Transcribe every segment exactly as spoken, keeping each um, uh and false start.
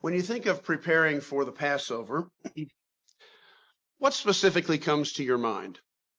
When you think of preparing for the Passover, what specifically comes to your mind?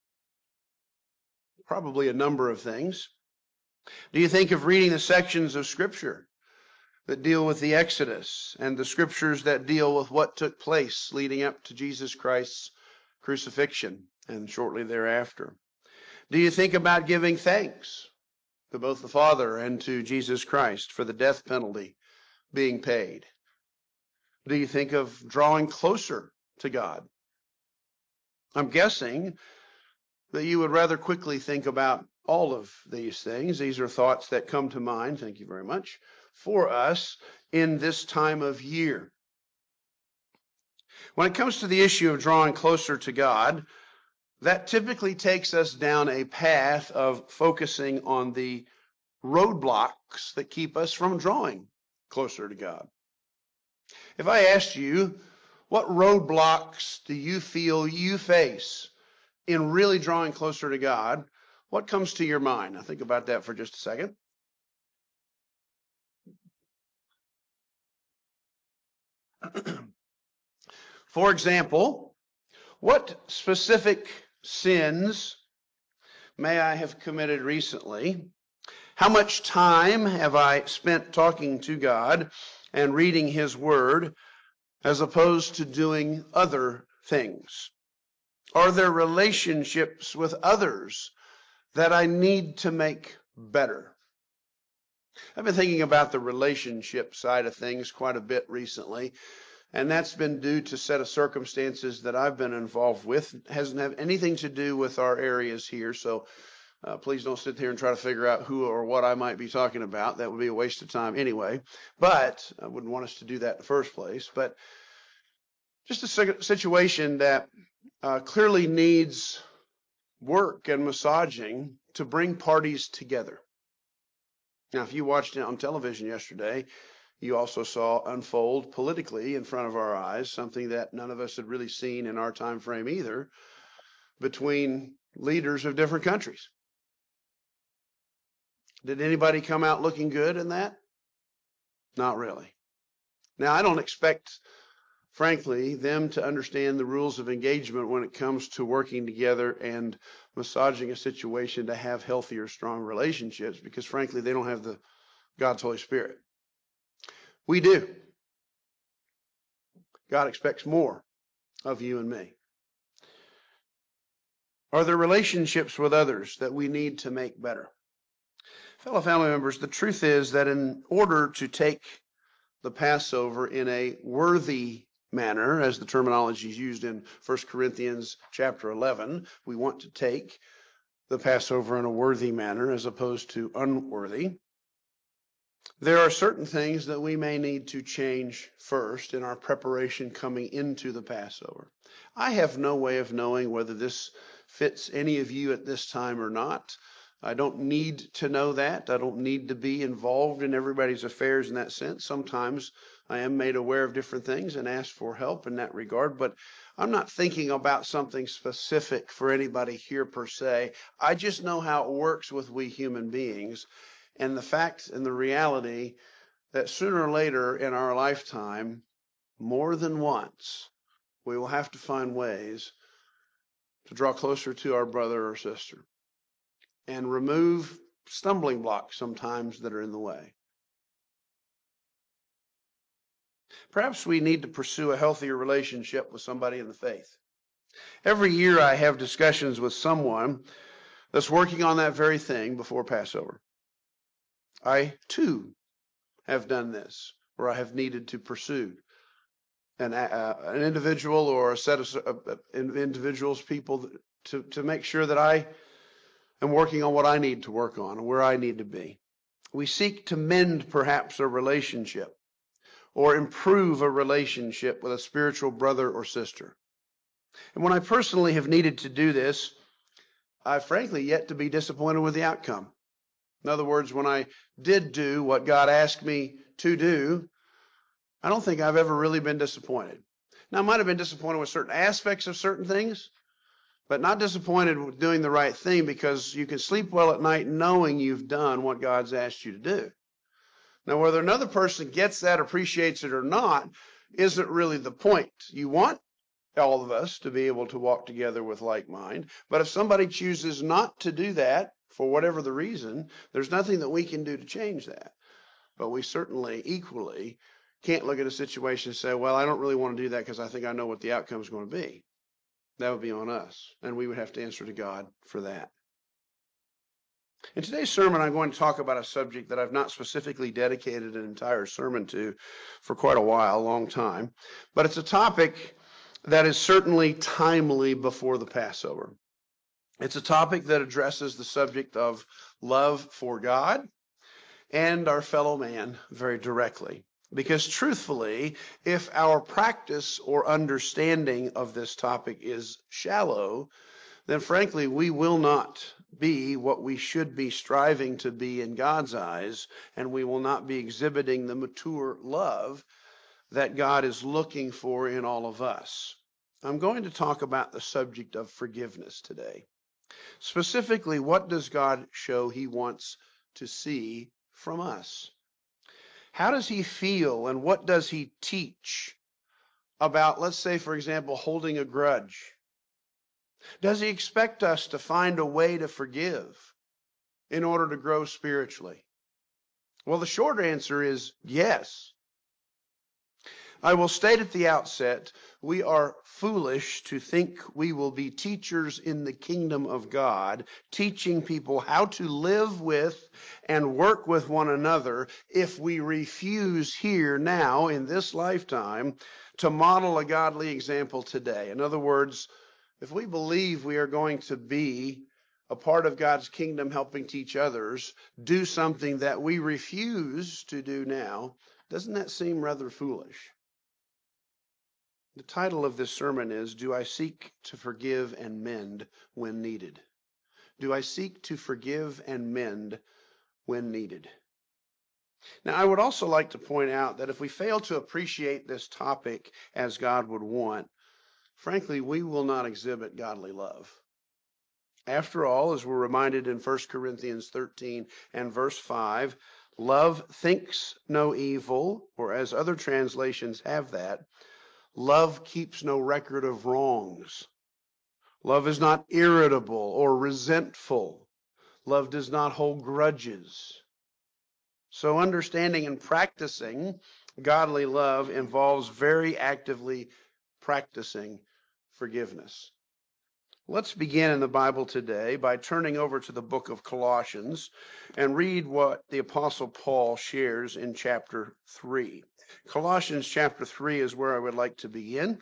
Probably a number of things. Do you think of reading the sections of Scripture that deal with the Exodus and the Scriptures that deal with what took place leading up to Jesus Christ's crucifixion and shortly thereafter? Do you think about giving thanks to both the Father and to Jesus Christ for the death penalty being paid? Do you think of drawing closer to God? I'm guessing that you would rather quickly think about all of these things. These are thoughts that come to mind, thank you very much, for us in this time of year. When it comes to the issue of drawing closer to God, that typically takes us down a path of focusing on the roadblocks that keep us from drawing closer to God. If I asked you, what roadblocks do you feel you face in really drawing closer to God, what comes to your mind? Now think about that for just a second. For example, what specific sins may I have committed recently? How much time have I spent talking to God and reading His Word as opposed to doing other things? Are there relationships with others that I need to make better? I've been thinking about the relationship side of things quite a bit recently, and that's been due to a set of circumstances that I've been involved with. It hasn't have anything to do with our areas here, so uh, please don't sit here and try to figure out who or what I might be talking about. That would be a waste of time anyway, but I wouldn't want us to do that in the first place. But just a situation that uh, clearly needs work and massaging to bring parties together. Now, if you watched it on television yesterday, you also saw unfold politically in front of our eyes something that none of us had really seen in our time frame either, between leaders of different countries. Did anybody come out looking good in that? Not really. Now, I don't expect, frankly, them to understand the rules of engagement when it comes to working together and massaging a situation to have healthier, strong relationships, because frankly, they don't have the God's Holy Spirit. We do. God expects more of you and me. Are there relationships with others that we need to make better? Fellow family members, the truth is that in order to take the Passover in a worthy manner, as the terminology is used in First Corinthians chapter eleven, we want to take the Passover in a worthy manner as opposed to unworthy. There are certain things that we may need to change first in our preparation coming into the Passover. I have no way of knowing whether this fits any of you at this time or not. I don't need to know that. I don't need to be involved in everybody's affairs in that sense. Sometimes I am made aware of different things and ask for help in that regard, but I'm not thinking about something specific for anybody here per se. I just know how it works with we human beings, and the fact and the reality that sooner or later in our lifetime, more than once, we will have to find ways to draw closer to our brother or sister and remove stumbling blocks sometimes that are in the way. Perhaps we need to pursue a healthier relationship with somebody in the faith. Every year I have discussions with someone that's working on that very thing before Passover. I, too, have done this, or I have needed to pursue an, uh, an individual or a set of uh, individuals, people, to, to make sure that I am working on what I need to work on and where I need to be. We seek to mend perhaps a relationship or improve a relationship with a spiritual brother or sister. And when I personally have needed to do this, I've frankly yet to be disappointed with the outcome. In other words, when I did do what God asked me to do, I don't think I've ever really been disappointed. Now, I might have been disappointed with certain aspects of certain things, but not disappointed with doing the right thing, because you can sleep well at night knowing you've done what God's asked you to do. Now, whether another person gets that, appreciates it or not, isn't really the point. You want all of us to be able to walk together with like mind. But if somebody chooses not to do that, for whatever the reason, there's nothing that we can do to change that. But we certainly equally can't look at a situation and say, well, I don't really want to do that because I think I know what the outcome is going to be. That would be on us, and we would have to answer to God for that. In today's sermon, I'm going to talk about a subject that I've not specifically dedicated an entire sermon to for quite a while, a long time. But it's a topic that is certainly timely before the Passover. It's a topic that addresses the subject of love for God and our fellow man very directly. Because truthfully, if our practice or understanding of this topic is shallow, then frankly, we will not be what we should be striving to be in God's eyes, and we will not be exhibiting the mature love that God is looking for in all of us. I'm going to talk about the subject of forgiveness today. Specifically, what does God show he wants to see from us? How does he feel and what does he teach about, let's say, for example, holding a grudge? Does he expect us to find a way to forgive in order to grow spiritually? Well, the short answer is yes. I will state at the outset, we are foolish to think we will be teachers in the kingdom of God, teaching people how to live with and work with one another if we refuse here now in this lifetime to model a godly example today. In other words, if we believe we are going to be a part of God's kingdom helping teach others, do something that we refuse to do now, doesn't that seem rather foolish? The title of this sermon is, Do I Seek to Forgive and Mend When Needed? Do I seek to forgive and mend when needed? Now, I would also like to point out that if we fail to appreciate this topic as God would want, frankly, we will not exhibit godly love. After all, as we're reminded in First Corinthians thirteen and verse five, love thinks no evil, or as other translations have that, love keeps no record of wrongs. Love is not irritable or resentful. Love does not hold grudges. So understanding and practicing godly love involves very actively practicing forgiveness. Let's begin in the Bible today by turning over to the book of Colossians and read what the Apostle Paul shares in chapter three. Colossians chapter three is where I would like to begin.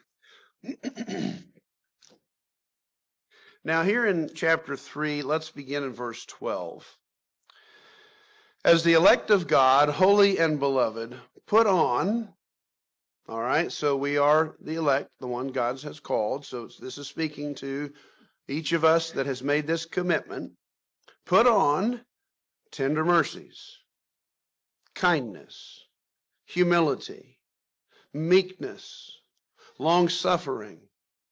Now, here in chapter three, let's begin in verse twelve. As the elect of God, holy and beloved, put on, all right, so we are the elect, the one God has called. So this is speaking to each of us that has made this commitment. Put on tender mercies, kindness, humility, meekness, long-suffering.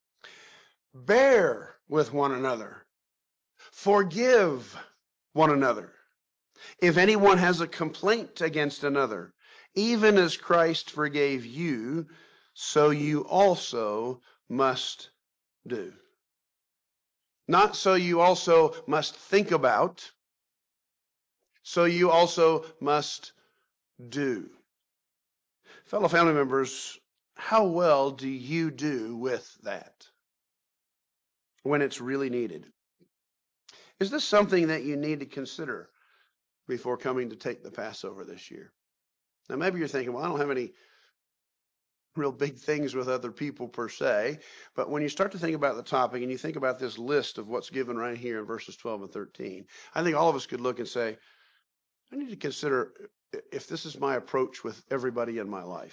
Bear with one another. Forgive one another. If anyone has a complaint against another, even as Christ forgave you, so you also must do. Not so you also must think about, so you also must do. Fellow family members, how well do you do with that when it's really needed? Is this something that you need to consider before coming to take the Passover this year? Now, maybe you're thinking, well, I don't have any real big things with other people per se, but when you start to think about the topic and you think about this list of what's given right here in verses twelve and thirteen, I think all of us could look and say, I need to consider if this is my approach with everybody in my life.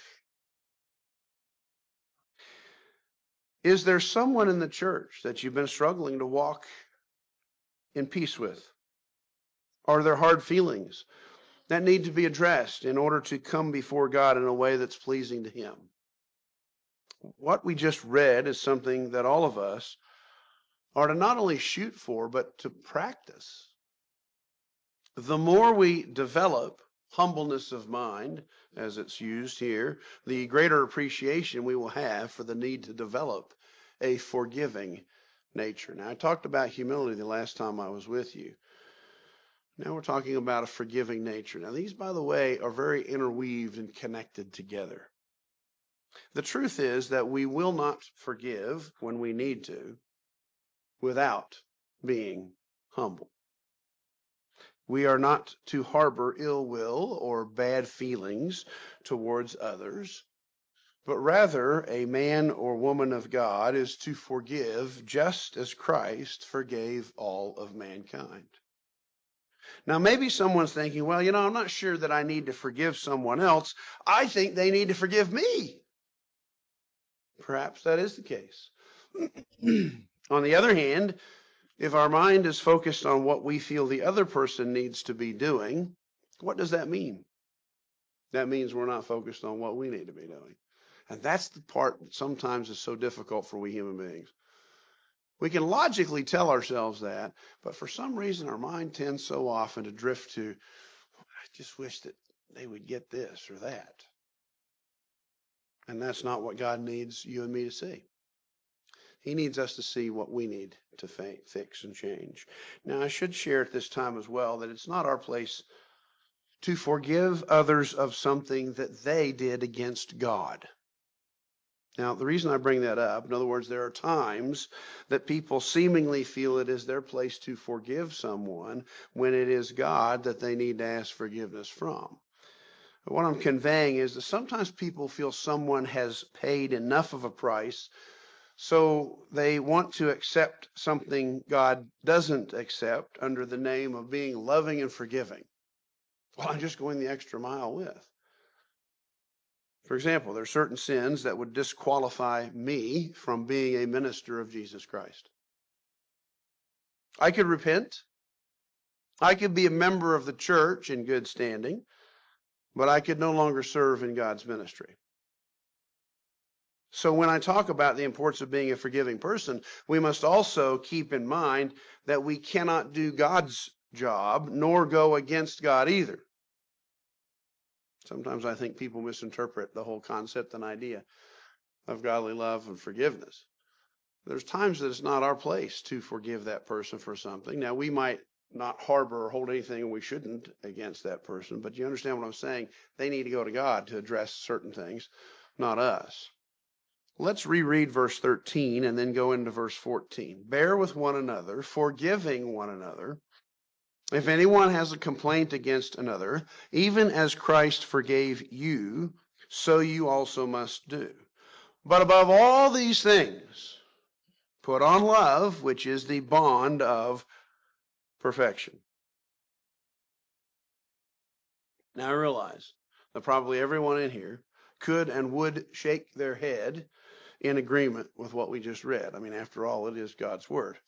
Is there someone in the church that you've been struggling to walk in peace with? Are there hard feelings that need to be addressed in order to come before God in a way that's pleasing to Him? What we just read is something that all of us are to not only shoot for, but to practice. The more we develop humbleness of mind, as it's used here, the greater appreciation we will have for the need to develop a forgiving nature. Now, I talked about humility the last time I was with you. Now we're talking about a forgiving nature. Now, these, by the way, are very interweaved and connected together. The truth is that we will not forgive when we need to without being humble. We are not to harbor ill will or bad feelings towards others, but rather a man or woman of God is to forgive just as Christ forgave all of mankind. Now, maybe someone's thinking, well, you know, I'm not sure that I need to forgive someone else. I think they need to forgive me. Perhaps that is the case. On the other hand, if our mind is focused on what we feel the other person needs to be doing, what does that mean? That means we're not focused on what we need to be doing. And that's the part that sometimes is so difficult for we human beings. We can logically tell ourselves that, but for some reason our mind tends so often to drift to, I just wish that they would get this or that. And that's not what God needs you and me to see. He needs us to see what we need to fix and change. Now, I should share at this time as well that it's not our place to forgive others of something that they did against God. Now, the reason I bring that up, in other words, there are times that people seemingly feel it is their place to forgive someone when it is God that they need to ask forgiveness from. But what I'm conveying is that sometimes people feel someone has paid enough of a price, so they want to accept something God doesn't accept under the name of being loving and forgiving. Well, I'm just going the extra mile with. For example, there are certain sins that would disqualify me from being a minister of Jesus Christ. I could repent. I could be a member of the church in good standing, but I could no longer serve in God's ministry. So when I talk about the importance of being a forgiving person, we must also keep in mind that we cannot do God's job nor go against God either. Sometimes I think people misinterpret the whole concept and idea of godly love and forgiveness. There's times that it's not our place to forgive that person for something. Now, we might not harbor or hold anything we shouldn't against that person, but you understand what I'm saying? They need to go to God to address certain things, not us. Let's reread verse thirteen and then go into verse fourteen. Bear with one another, forgiving one another. If anyone has a complaint against another, even as Christ forgave you, so you also must do. But above all these things, put on love, which is the bond of perfection. Now I realize that probably everyone in here could and would shake their head in agreement with what we just read. I mean, after all, it is God's word.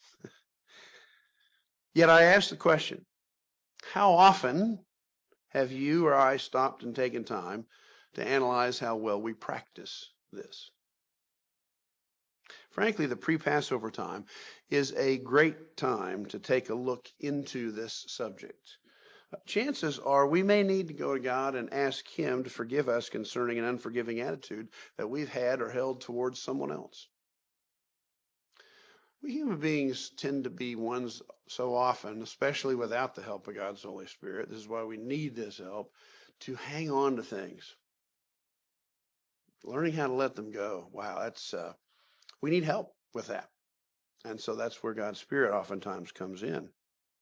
Yet I ask the question, how often have you or I stopped and taken time to analyze how well we practice this? Frankly, the pre-Passover time is a great time to take a look into this subject. Chances are we may need to go to God and ask Him to forgive us concerning an unforgiving attitude that we've had or held towards someone else. We human beings tend to be ones so often, especially without the help of God's Holy Spirit, this is why we need this help, to hang on to things. Learning how to let them go. Wow, that's uh, we need help with that. And so that's where God's Spirit oftentimes comes in.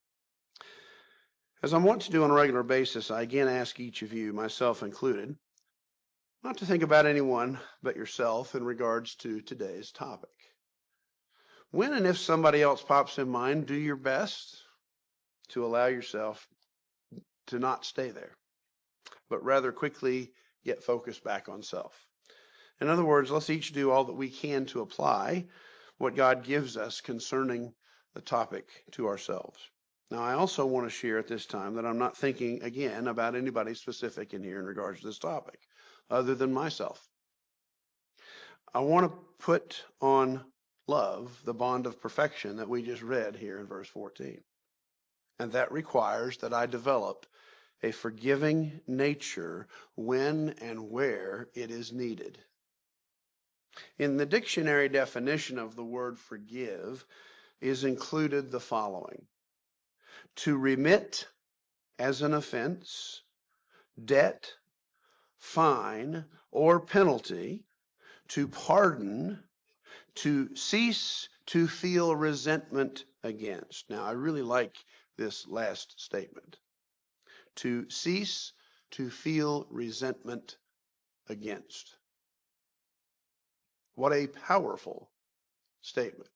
As I want to do on a regular basis, I again ask each of you, myself included, not to think about anyone but yourself in regards to today's topic. When and if somebody else pops in mind, do your best to allow yourself to not stay there, but rather quickly get focused back on self. In other words, let's each do all that we can to apply what God gives us concerning the topic to ourselves. Now, I also want to share at this time that I'm not thinking, again, about anybody specific in here in regards to this topic, other than myself. I want to put on love the bond of perfection that we just read here in verse fourteen. And that requires that I develop a forgiving nature when and where it is needed. In the dictionary definition of the word forgive is included the following: to remit as an offense, debt, fine, or penalty, to pardon, to cease to feel resentment against. Now, I really like this last statement. To cease to feel resentment against. What a powerful statement.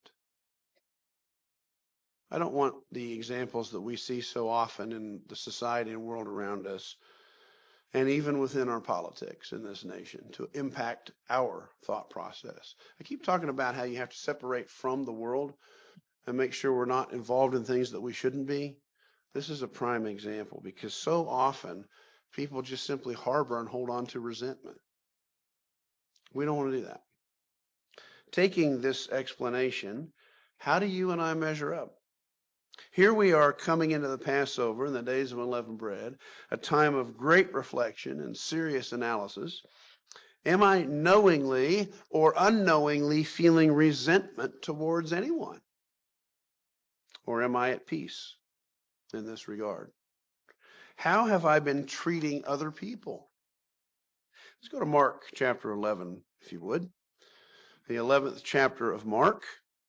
I don't want the examples that we see so often in the society and world around us, and even within our politics in this nation, to impact our thought process. I keep talking about how you have to separate from the world and make sure we're not involved in things that we shouldn't be. This is a prime example, because so often people just simply harbor and hold on to resentment. We don't want to do that. Taking this explanation, how do you and I measure up? Here we are coming into the Passover in the days of unleavened bread, a time of great reflection and serious analysis. Am I knowingly or unknowingly feeling resentment towards anyone? Or am I at peace in this regard? How have I been treating other people? Let's go to Mark chapter eleven, if you would. The eleventh chapter of Mark.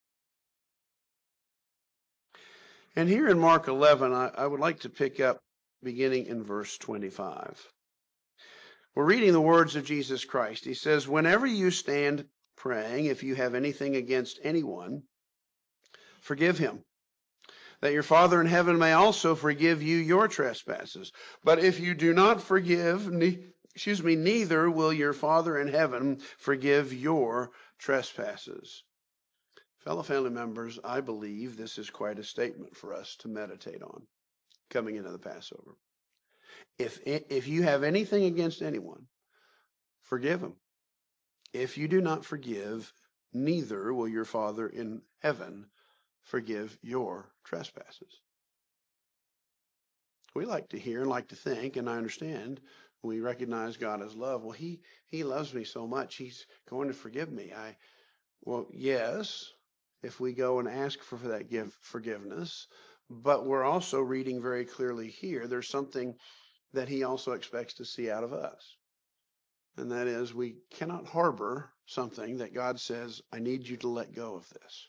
And here in Mark eleven, I, I would like to pick up beginning in verse twenty-five. We're reading the words of Jesus Christ. He says, whenever you stand praying, if you have anything against anyone, forgive him, that your Father in heaven may also forgive you your trespasses. But if you do not forgive, ne- excuse me, neither will your Father in heaven forgive your trespasses. Fellow family members, I believe this is quite a statement for us to meditate on coming into the Passover. If, if you have anything against anyone, forgive them. If you do not forgive, neither will your Father in heaven forgive your trespasses. We like to hear and like to think, and I understand, we recognize God as love. Well, he, he loves me so much, he's going to forgive me. I, well, yes, if we go and ask for that give forgiveness, but we're also reading very clearly here, there's something that he also expects to see out of us. And that is, we cannot harbor something that God says, I need you to let go of this.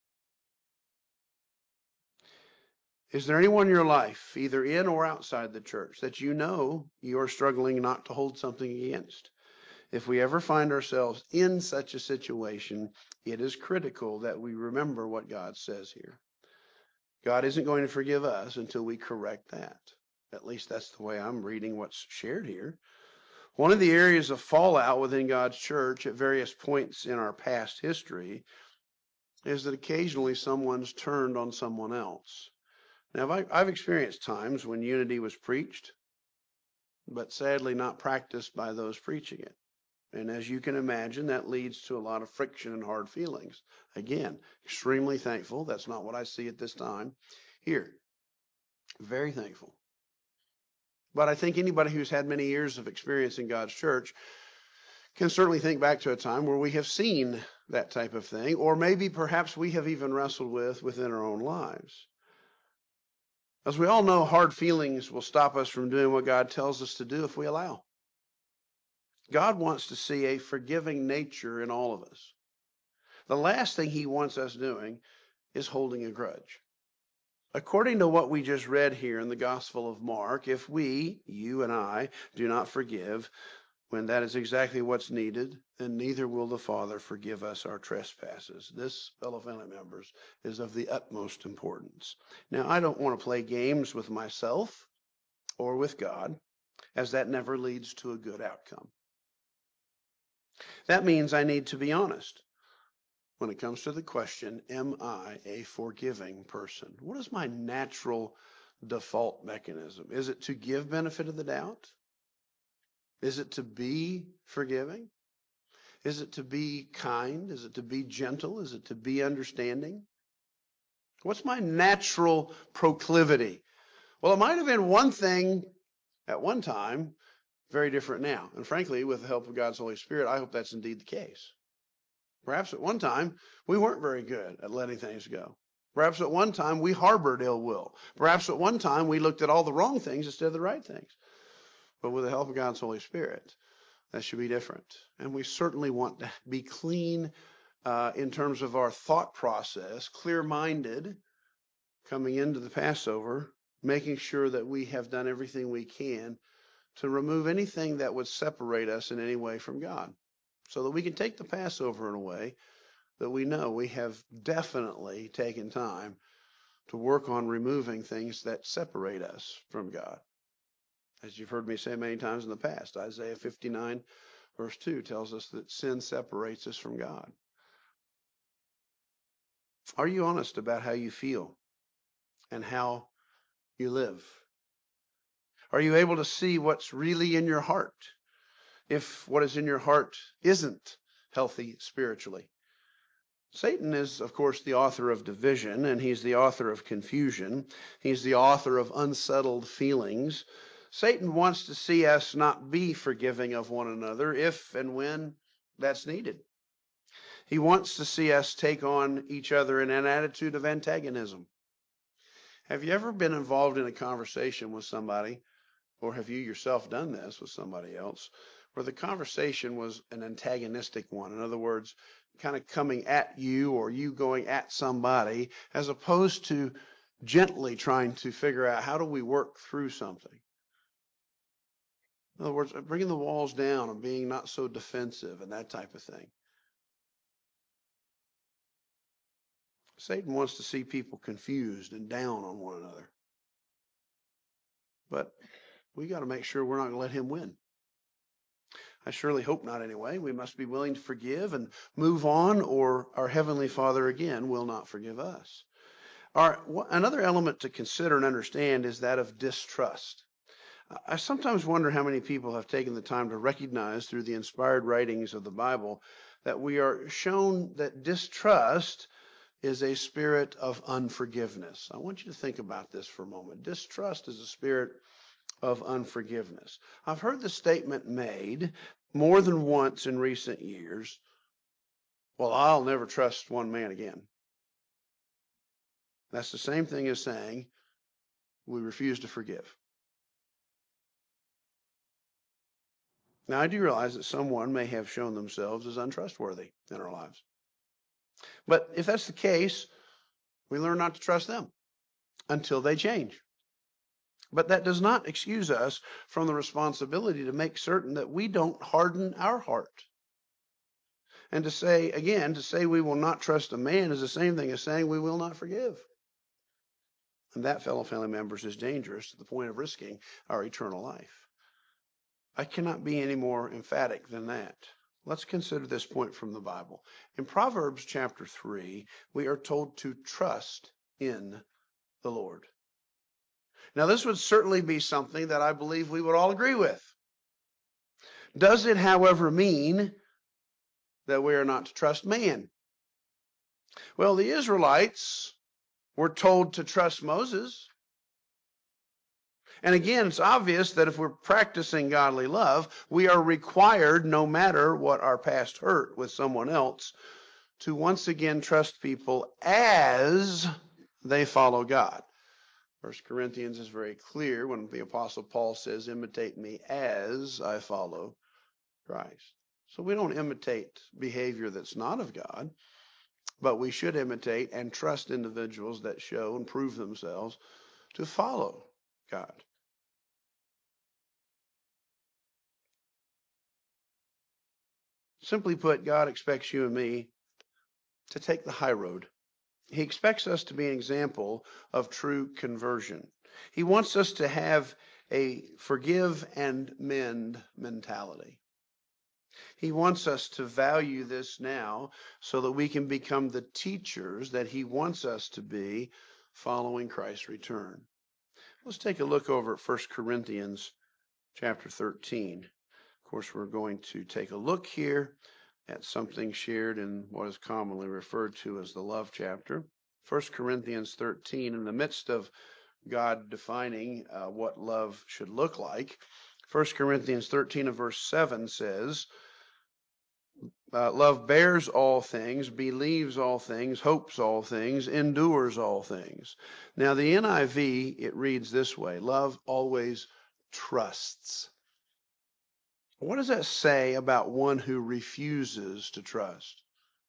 Is there anyone in your life, either in or outside the church, that you know you are struggling not to hold something against? If we ever find ourselves in such a situation, it is critical that we remember what God says here. God isn't going to forgive us until we correct that. At least that's the way I'm reading what's shared here. One of the areas of fallout within God's church at various points in our past history is that occasionally someone's turned on someone else. Now, I've experienced times when unity was preached, but sadly not practiced by those preaching it. And as you can imagine, that leads to a lot of friction and hard feelings. Again, extremely thankful. That's not what I see at this time here. Very thankful. But I think anybody who's had many years of experience in God's church can certainly think back to a time where we have seen that type of thing, or maybe perhaps we have even wrestled with within our own lives. As we all know, hard feelings will stop us from doing what God tells us to do if we allow. God wants to see a forgiving nature in all of us. The last thing he wants us doing is holding a grudge. According to what we just read here in the Gospel of Mark, if we, you and I, do not forgive, when that is exactly what's needed, then neither will the Father forgive us our trespasses. This, fellow family members, is of the utmost importance. Now, I don't want to play games with myself or with God, as that never leads to a good outcome. That means I need to be honest when it comes to the question, am I a forgiving person? What is my natural default mechanism? Is it to give benefit of the doubt? Is it to be forgiving? Is it to be kind? Is it to be gentle? Is it to be understanding? What's my natural proclivity? Well, it might have been one thing at one time, very different now. And frankly, with the help of God's Holy Spirit, I hope that's indeed the case. Perhaps at one time, we weren't very good at letting things go. Perhaps at one time, we harbored ill will. Perhaps at one time, we looked at all the wrong things instead of the right things. But with the help of God's Holy Spirit, that should be different. And we certainly want to be clean uh, in terms of our thought process, clear-minded, coming into the Passover, making sure that we have done everything we can to remove anything that would separate us in any way from God, so that we can take the Passover in a way that we know we have definitely taken time to work on removing things that separate us from God. As you've heard me say many times in the past, Isaiah fifty-nine verse two tells us that sin separates us from God. Are you honest about how you feel and how you live? Are you able to see what's really in your heart if what is in your heart isn't healthy spiritually? Satan is, of course, the author of division, and he's the author of confusion. He's the author of unsettled feelings. Satan wants to see us not be forgiving of one another if and when that's needed. He wants to see us take on each other in an attitude of antagonism. Have you ever been involved in a conversation with somebody, or have you yourself done this with somebody else, where the conversation was an antagonistic one? In other words, kind of coming at you or you going at somebody, as opposed to gently trying to figure out how do we work through something. In other words, bringing the walls down and being not so defensive and that type of thing. Satan wants to see people confused and down on one another. But we got to make sure we're not going to let him win. I surely hope not anyway. We must be willing to forgive and move on, or our Heavenly Father again will not forgive us. Our, another element to consider and understand is that of distrust. I sometimes wonder how many people have taken the time to recognize through the inspired writings of the Bible that we are shown that distrust is a spirit of unforgiveness. I want you to think about this for a moment. Distrust is a spirit of unforgiveness. I've heard the statement made more than once in recent years, well, I'll never trust one man again. That's the same thing as saying we refuse to forgive. Now, I do realize that someone may have shown themselves as untrustworthy in our lives. But if that's the case, we learn not to trust them until they change. But that does not excuse us from the responsibility to make certain that we don't harden our heart. And to say, again, to say we will not trust a man is the same thing as saying we will not forgive. And that, fellow family members, is dangerous to the point of risking our eternal life. I cannot be any more emphatic than that. Let's consider this point from the Bible. In Proverbs chapter three, we are told to trust in the Lord. Now, this would certainly be something that I believe we would all agree with. Does it, however, mean that we are not to trust man? Well, the Israelites were told to trust Moses. And again, it's obvious that if we're practicing godly love, we are required, no matter what our past hurt with someone else, to once again trust people as they follow God. First Corinthians is very clear when the Apostle Paul says, imitate me as I follow Christ. So we don't imitate behavior that's not of God, but we should imitate and trust individuals that show and prove themselves to follow God. Simply put, God expects you and me to take the high road. He expects us to be an example of true conversion. He wants us to have a forgive and mend mentality. He wants us to value this now so that we can become the teachers that he wants us to be following Christ's return. Let's take a look over at First Corinthians chapter thirteen. Of course, we're going to take a look here at something shared in what is commonly referred to as the love chapter. First Corinthians thirteen, in the midst of God defining uh, what love should look like. First Corinthians thirteen and verse seven says, uh, love bears all things, believes all things, hopes all things, endures all things. Now, the N I V, it reads this way: love always trusts. What does that say about one who refuses to trust?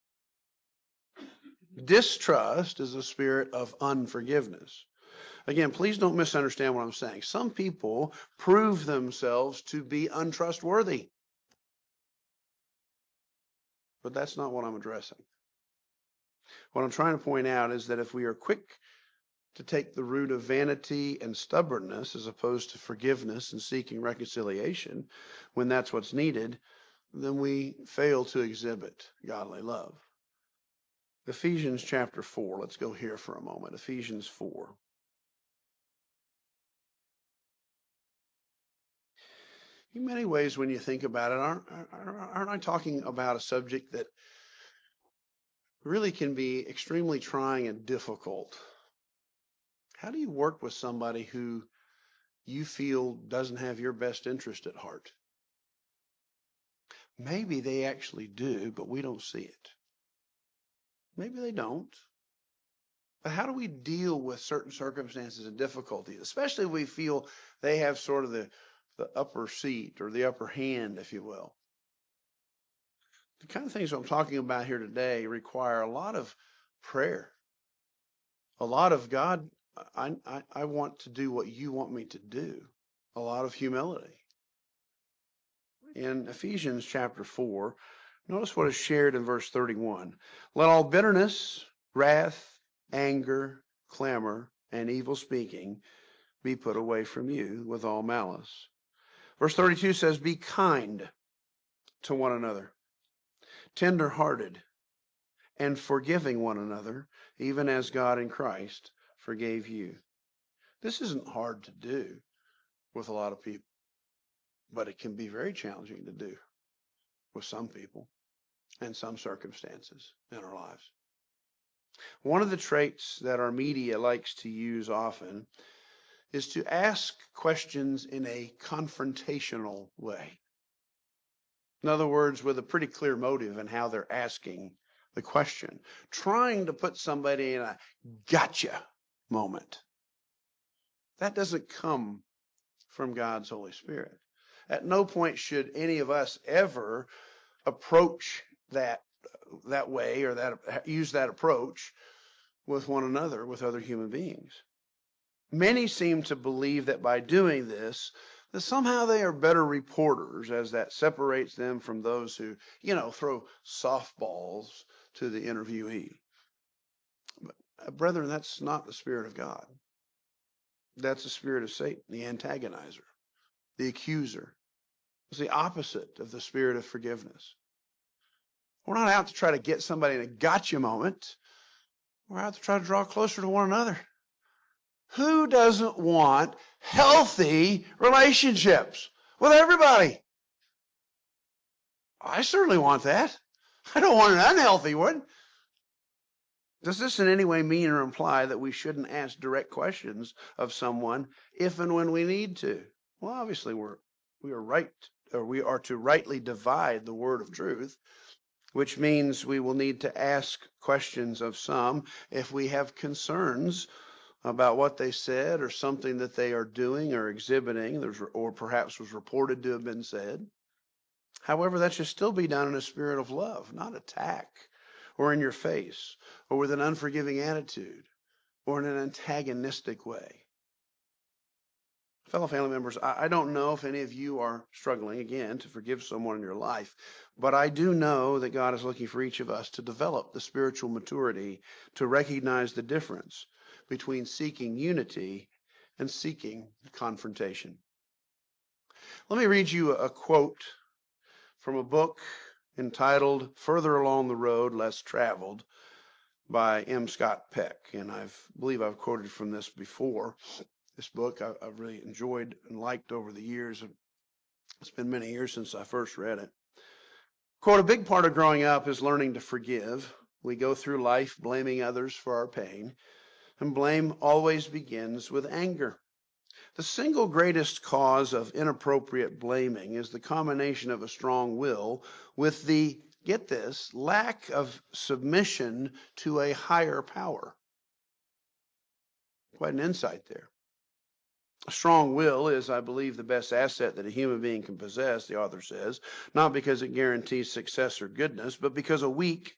Distrust is a spirit of unforgiveness. Again, please don't misunderstand what I'm saying. Some people prove themselves to be untrustworthy, but that's not what I'm addressing. What I'm trying to point out is that if we are quick to take the root of vanity and stubbornness as opposed to forgiveness and seeking reconciliation when that's what's needed, then we fail to exhibit godly love. Ephesians chapter four. Let's go here for a moment. Ephesians four. In many ways, when you think about it, aren't, aren't I talking about a subject that really can be extremely trying and difficult? How do you work with somebody who you feel doesn't have your best interest at heart? Maybe they actually do, but we don't see it. Maybe they don't. But how do we deal with certain circumstances and difficulties, especially if we feel they have sort of the, the upper seat or the upper hand, if you will? The kind of things I'm talking about here today require a lot of prayer, a lot of God, I, I, I want to do what you want me to do, a lot of humility. In Ephesians chapter four, notice what is shared in verse thirty-one. Let all bitterness, wrath, anger, clamor, and evil speaking be put away from you with all malice. Verse thirty-two says, be kind to one another, tender-hearted, and forgiving one another, even as God in Christ forgave you. This isn't hard to do with a lot of people, but it can be very challenging to do with some people and some circumstances in our lives. One of the traits that our media likes to use often is to ask questions in a confrontational way. In other words, with a pretty clear motive in how they're asking the question, trying to put somebody in a gotcha moment. That doesn't come from God's Holy Spirit. At no point should any of us ever approach that that way or that use that approach with one another, with other human beings. Many seem to believe that by doing this, that somehow they are better reporters, as that separates them from those who, you know, throw softballs to the interviewee. But, uh, brethren, that's not the Spirit of God. That's the spirit of Satan, the antagonizer, the accuser. It's the opposite of the spirit of forgiveness. We're not out to try to get somebody in a gotcha moment. We're out to try to draw closer to one another. Who doesn't want healthy relationships with everybody? I certainly want that. I don't want an unhealthy one. Does this in any way mean or imply that we shouldn't ask direct questions of someone if and when we need to? Well, obviously we're we are right, or we are to rightly divide the word of truth, which means we will need to ask questions of some if we have concerns about what they said or something that they are doing or exhibiting, or perhaps was reported to have been said. However, that should still be done in a spirit of love, not attack, or in your face, or with an unforgiving attitude, or in an antagonistic way. Fellow family members, I don't know if any of you are struggling, again, to forgive someone in your life, but I do know that God is looking for each of us to develop the spiritual maturity to recognize the difference between seeking unity and seeking confrontation. Let me read you a quote from a book entitled Further Along the Road Less Traveled by M. Scott Peck. And I believe I've quoted from this before. This book I've really enjoyed and liked over the years. It's been many years since I first read it. Quote, a big part of growing up is learning to forgive. We go through life blaming others for our pain. And blame always begins with anger. The single greatest cause of inappropriate blaming is the combination of a strong will with the, get this, lack of submission to a higher power. Quite an insight there. A strong will is, I believe, the best asset that a human being can possess, the author says, not because it guarantees success or goodness, but because a weak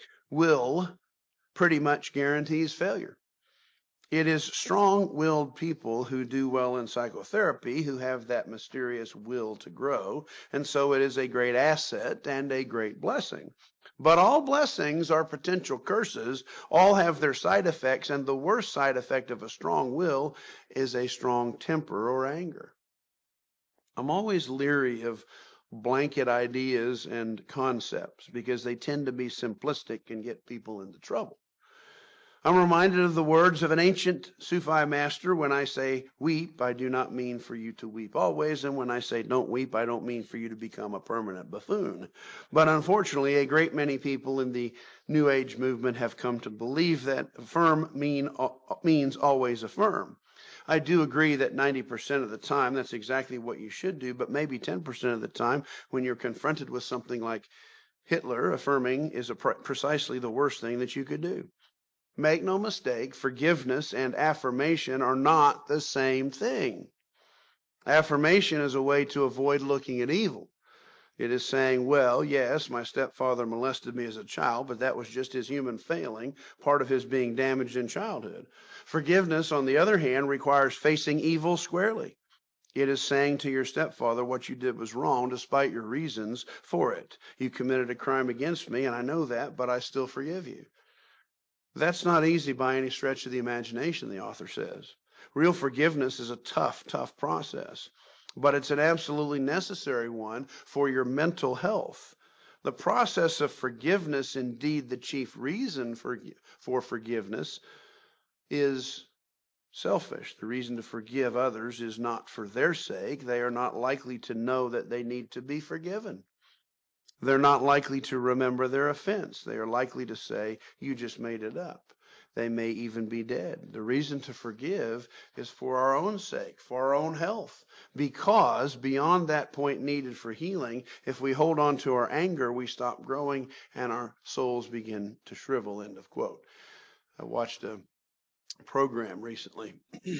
will pretty much guarantees failure. It is strong-willed people who do well in psychotherapy who have that mysterious will to grow, and so it is a great asset and a great blessing. But all blessings are potential curses. All have their side effects, and the worst side effect of a strong will is a strong temper or anger. I'm always leery of blanket ideas and concepts because they tend to be simplistic and get people into trouble. I'm reminded of the words of an ancient Sufi master. When I say weep, I do not mean for you to weep always. And when I say don't weep, I don't mean for you to become a permanent buffoon. But unfortunately, a great many people in the New Age movement have come to believe that affirm mean, means always affirm. I do agree that ninety percent of the time, that's exactly what you should do. But maybe ten percent of the time, when you're confronted with something like Hitler, affirming is a pre- precisely the worst thing that you could do. Make no mistake, forgiveness and affirmation are not the same thing. Affirmation is a way to avoid looking at evil. It is saying, well, yes, my stepfather molested me as a child, but that was just his human failing, part of his being damaged in childhood. Forgiveness, on the other hand, requires facing evil squarely. It is saying to your stepfather what you did was wrong despite your reasons for it. You committed a crime against me, and I know that, but I still forgive you. That's not easy by any stretch of the imagination, the author says. Real forgiveness is a tough, tough process, but it's an absolutely necessary one for your mental health. The process of forgiveness, indeed the chief reason for, for forgiveness, is selfish. The reason to forgive others is not for their sake. They are not likely to know that they need to be forgiven. They're not likely to remember their offense. They are likely to say, you just made it up. They may even be dead. The reason to forgive is for our own sake, for our own health, because beyond that point needed for healing, if we hold on to our anger, we stop growing and our souls begin to shrivel, end of quote. I watched a program recently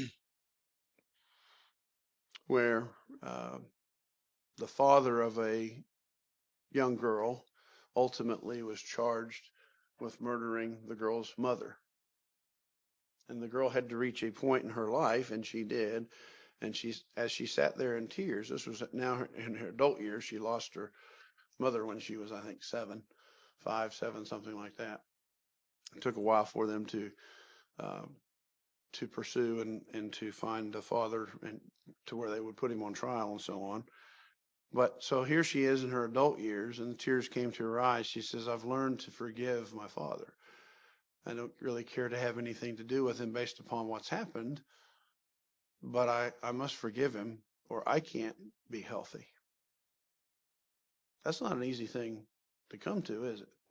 where uh, the father of a young girl ultimately was charged with murdering the girl's mother. And the girl had to reach a point in her life, and she did. And she, as she sat there in tears, this was now in her adult years, she lost her mother when she was, I think, seven, five, seven, something like that. It took a while for them to um, to pursue and, and to find the father and to where they would put him on trial and so on. But so here she is in her adult years, and the tears came to her eyes. She says, I've learned to forgive my father. I don't really care to have anything to do with him based upon what's happened, but I, I must forgive him or I can't be healthy. That's not an easy thing to come to, is it?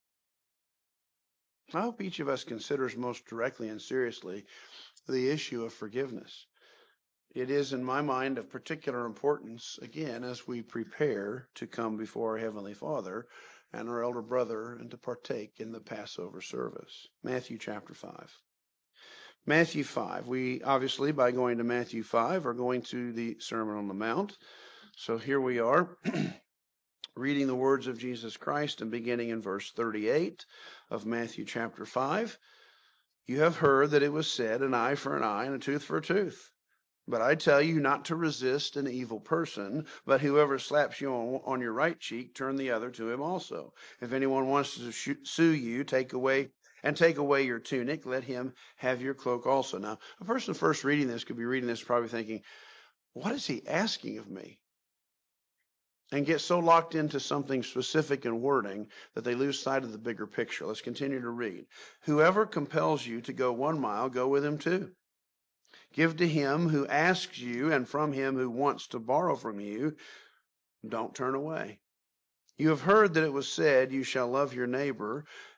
I hope each of us considers most directly and seriously the issue of forgiveness. It is, in my mind, of particular importance, again, as we prepare to come before our Heavenly Father and our elder brother and to partake in the Passover service. Matthew chapter five. Matthew five. We obviously, by going to Matthew five, are going to the Sermon on the Mount. So here we are, reading the words of Jesus Christ and beginning in verse thirty-eight of Matthew chapter five. You have heard that it was said, an eye for an eye and a tooth for a tooth. But I tell you not to resist an evil person, but whoever slaps you on, on your right cheek, turn the other to him also. If anyone wants to sh- sue you, take away and take away your tunic, let him have your cloak also. Now, a person first reading this could be reading this probably thinking, what is he asking of me? And get so locked into something specific in wording that they lose sight of the bigger picture. Let's continue to read. Whoever compels you to go one mile, go with him two. Give to him who asks you, and from him who wants to borrow from you, don't turn away. You have heard that it was said, you shall love your neighbor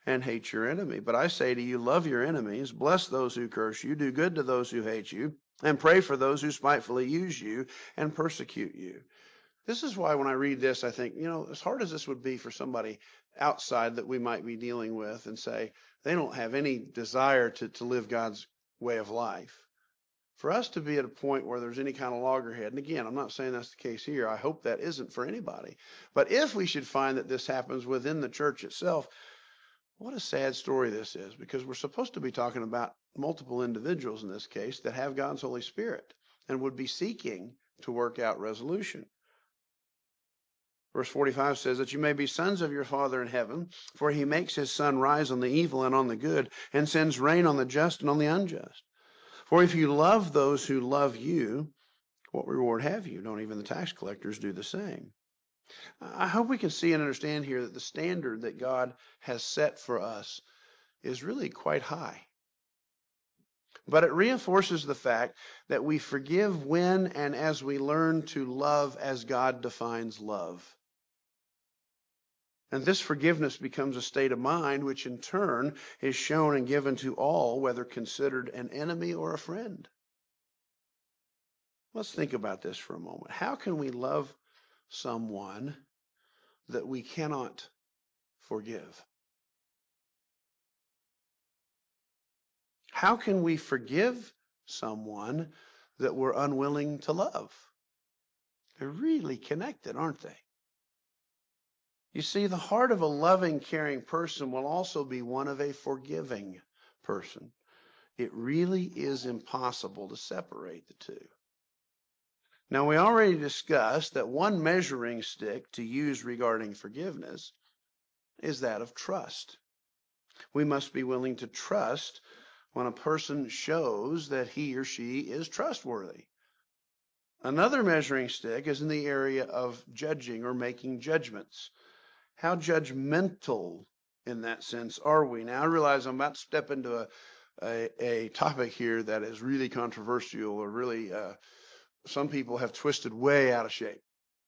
and hate your enemy. But I say to you, love your enemies, bless those who curse you, do good to those who hate you, and pray for those who spitefully use you and persecute you. This is why when I read this, I think, you know, as hard as this would be for somebody outside that we might be dealing with and say they don't have any desire to, to live God's way of life. For us to be at a point where there's any kind of loggerhead, and again, I'm not saying that's the case here. I hope that isn't for anybody. But if we should find that this happens within the church itself, what a sad story this is, because we're supposed to be talking about multiple individuals in this case that have God's Holy Spirit and would be seeking to work out resolution. Verse forty-five says that you may be sons of your Father in heaven, for he makes his sun rise on the evil and on the good, and sends rain on the just and on the unjust. For if you love those who love you, what reward have you? Don't even the tax collectors do the same? I hope we can see and understand here that the standard that God has set for us is really quite high. But it reinforces the fact that we forgive when and as we learn to love as God defines love. And this forgiveness becomes a state of mind, which in turn is shown and given to all, whether considered an enemy or a friend. Let's think about this for a moment. How can we love someone that we cannot forgive? How can we forgive someone that we're unwilling to love? They're really connected, aren't they? You see, the heart of a loving, caring person will also be one of a forgiving person. It really is impossible to separate the two. Now, we already discussed that one measuring stick to use regarding forgiveness is that of trust. We must be willing to trust when a person shows that he or she is trustworthy. Another measuring stick is in the area of judging or making judgments. How judgmental in that sense are we? Now, I realize I'm about to step into a, a, a topic here that is really controversial or really uh, some people have twisted way out of shape.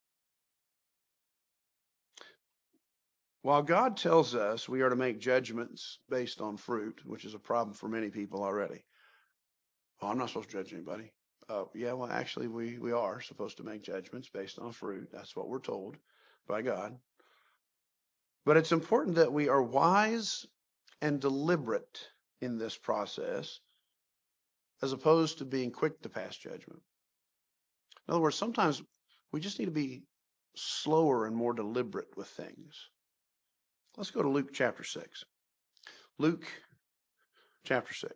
While God tells us we are to make judgments based on fruit, which is a problem for many people already. Oh, I'm not supposed to judge anybody. Uh, yeah, well, actually, we, we are supposed to make judgments based on fruit. That's what we're told by God. But it's important that we are wise and deliberate in this process as opposed to being quick to pass judgment. In other words, sometimes we just need to be slower and more deliberate with things. Let's go to Luke chapter six. Luke chapter six.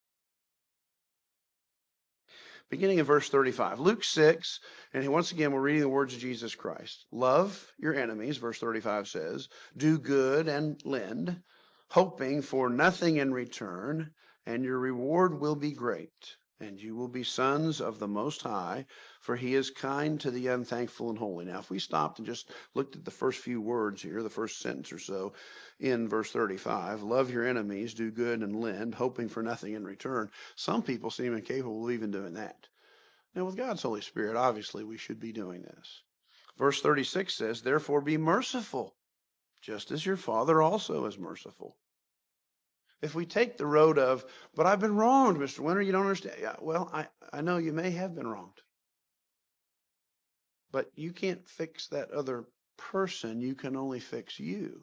Beginning in verse thirty-five. Luke six, and once again, we're reading the words of Jesus Christ. Love your enemies, verse thirty-five says, do good and lend, hoping for nothing in return, and your reward will be great, and you will be sons of the Most High, for he is kind to the unthankful and holy. Now, if we stopped and just looked at the first few words here, the first sentence or so in verse thirty-five, love your enemies, do good and lend, hoping for nothing in return. Some people seem incapable of even doing that. Now, with God's Holy Spirit, obviously, we should be doing this. Verse thirty-six says, therefore be merciful, just as your Father also is merciful. If we take the road of, but I've been wronged, Mister Winter, you don't understand. Yeah, well, I, I know you may have been wronged. But you can't fix that other person. You can only fix you.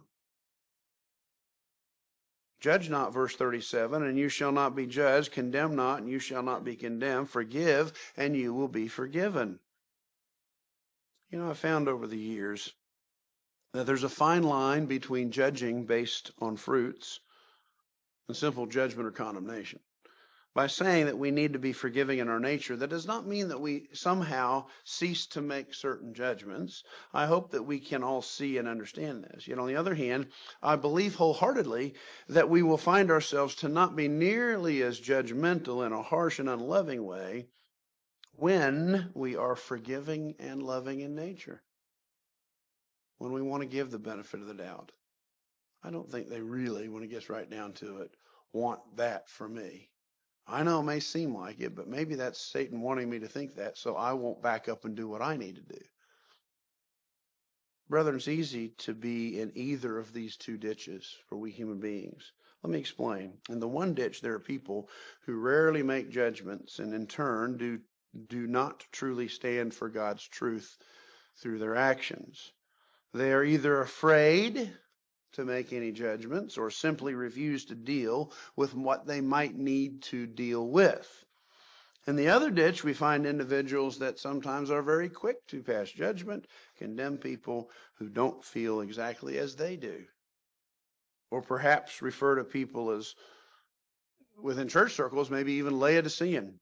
Judge not, verse thirty-seven, and you shall not be judged. Condemn not, and you shall not be condemned. Forgive, and you will be forgiven. You know, I found over the years that there's a fine line between judging based on fruits and simple judgment or condemnation. By saying that we need to be forgiving in our nature, that does not mean that we somehow cease to make certain judgments. I hope that we can all see and understand this. Yet on the other hand, I believe wholeheartedly that we will find ourselves to not be nearly as judgmental in a harsh and unloving way when we are forgiving and loving in nature. When we want to give the benefit of the doubt. I don't think they really, when it gets right down to it, want that for me. I know it may seem like it, but maybe that's Satan wanting me to think that, so I won't back up and do what I need to do. Brethren, it's easy to be in either of these two ditches for we human beings. Let me explain. In the one ditch, there are people who rarely make judgments and in turn do, do not truly stand for God's truth through their actions. They are either afraid to make any judgments or simply refuse to deal with what they might need to deal with. In the other ditch, we find individuals that sometimes are very quick to pass judgment, condemn people who don't feel exactly as they do, or perhaps refer to people as, within church circles, maybe even Laodicean.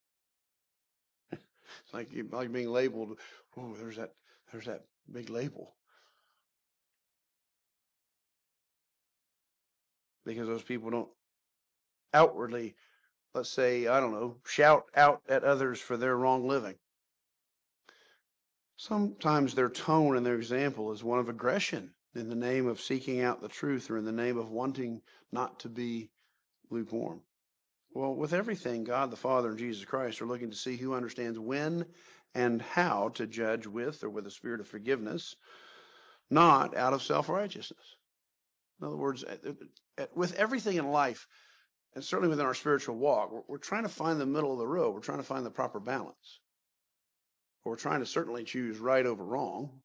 It's like, like being labeled, oh, there's that, there's that big label. Because those people don't outwardly, let's say, I don't know, shout out at others for their wrong living. Sometimes their tone and their example is one of aggression in the name of seeking out the truth or in the name of wanting not to be lukewarm. Well, with everything, God the Father and Jesus Christ are looking to see who understands when and how to judge with or with a spirit of forgiveness, not out of self-righteousness. In other words, with everything in life, and certainly within our spiritual walk, we're, we're trying to find the middle of the road. We're trying to find the proper balance. We're trying to certainly choose right over wrong.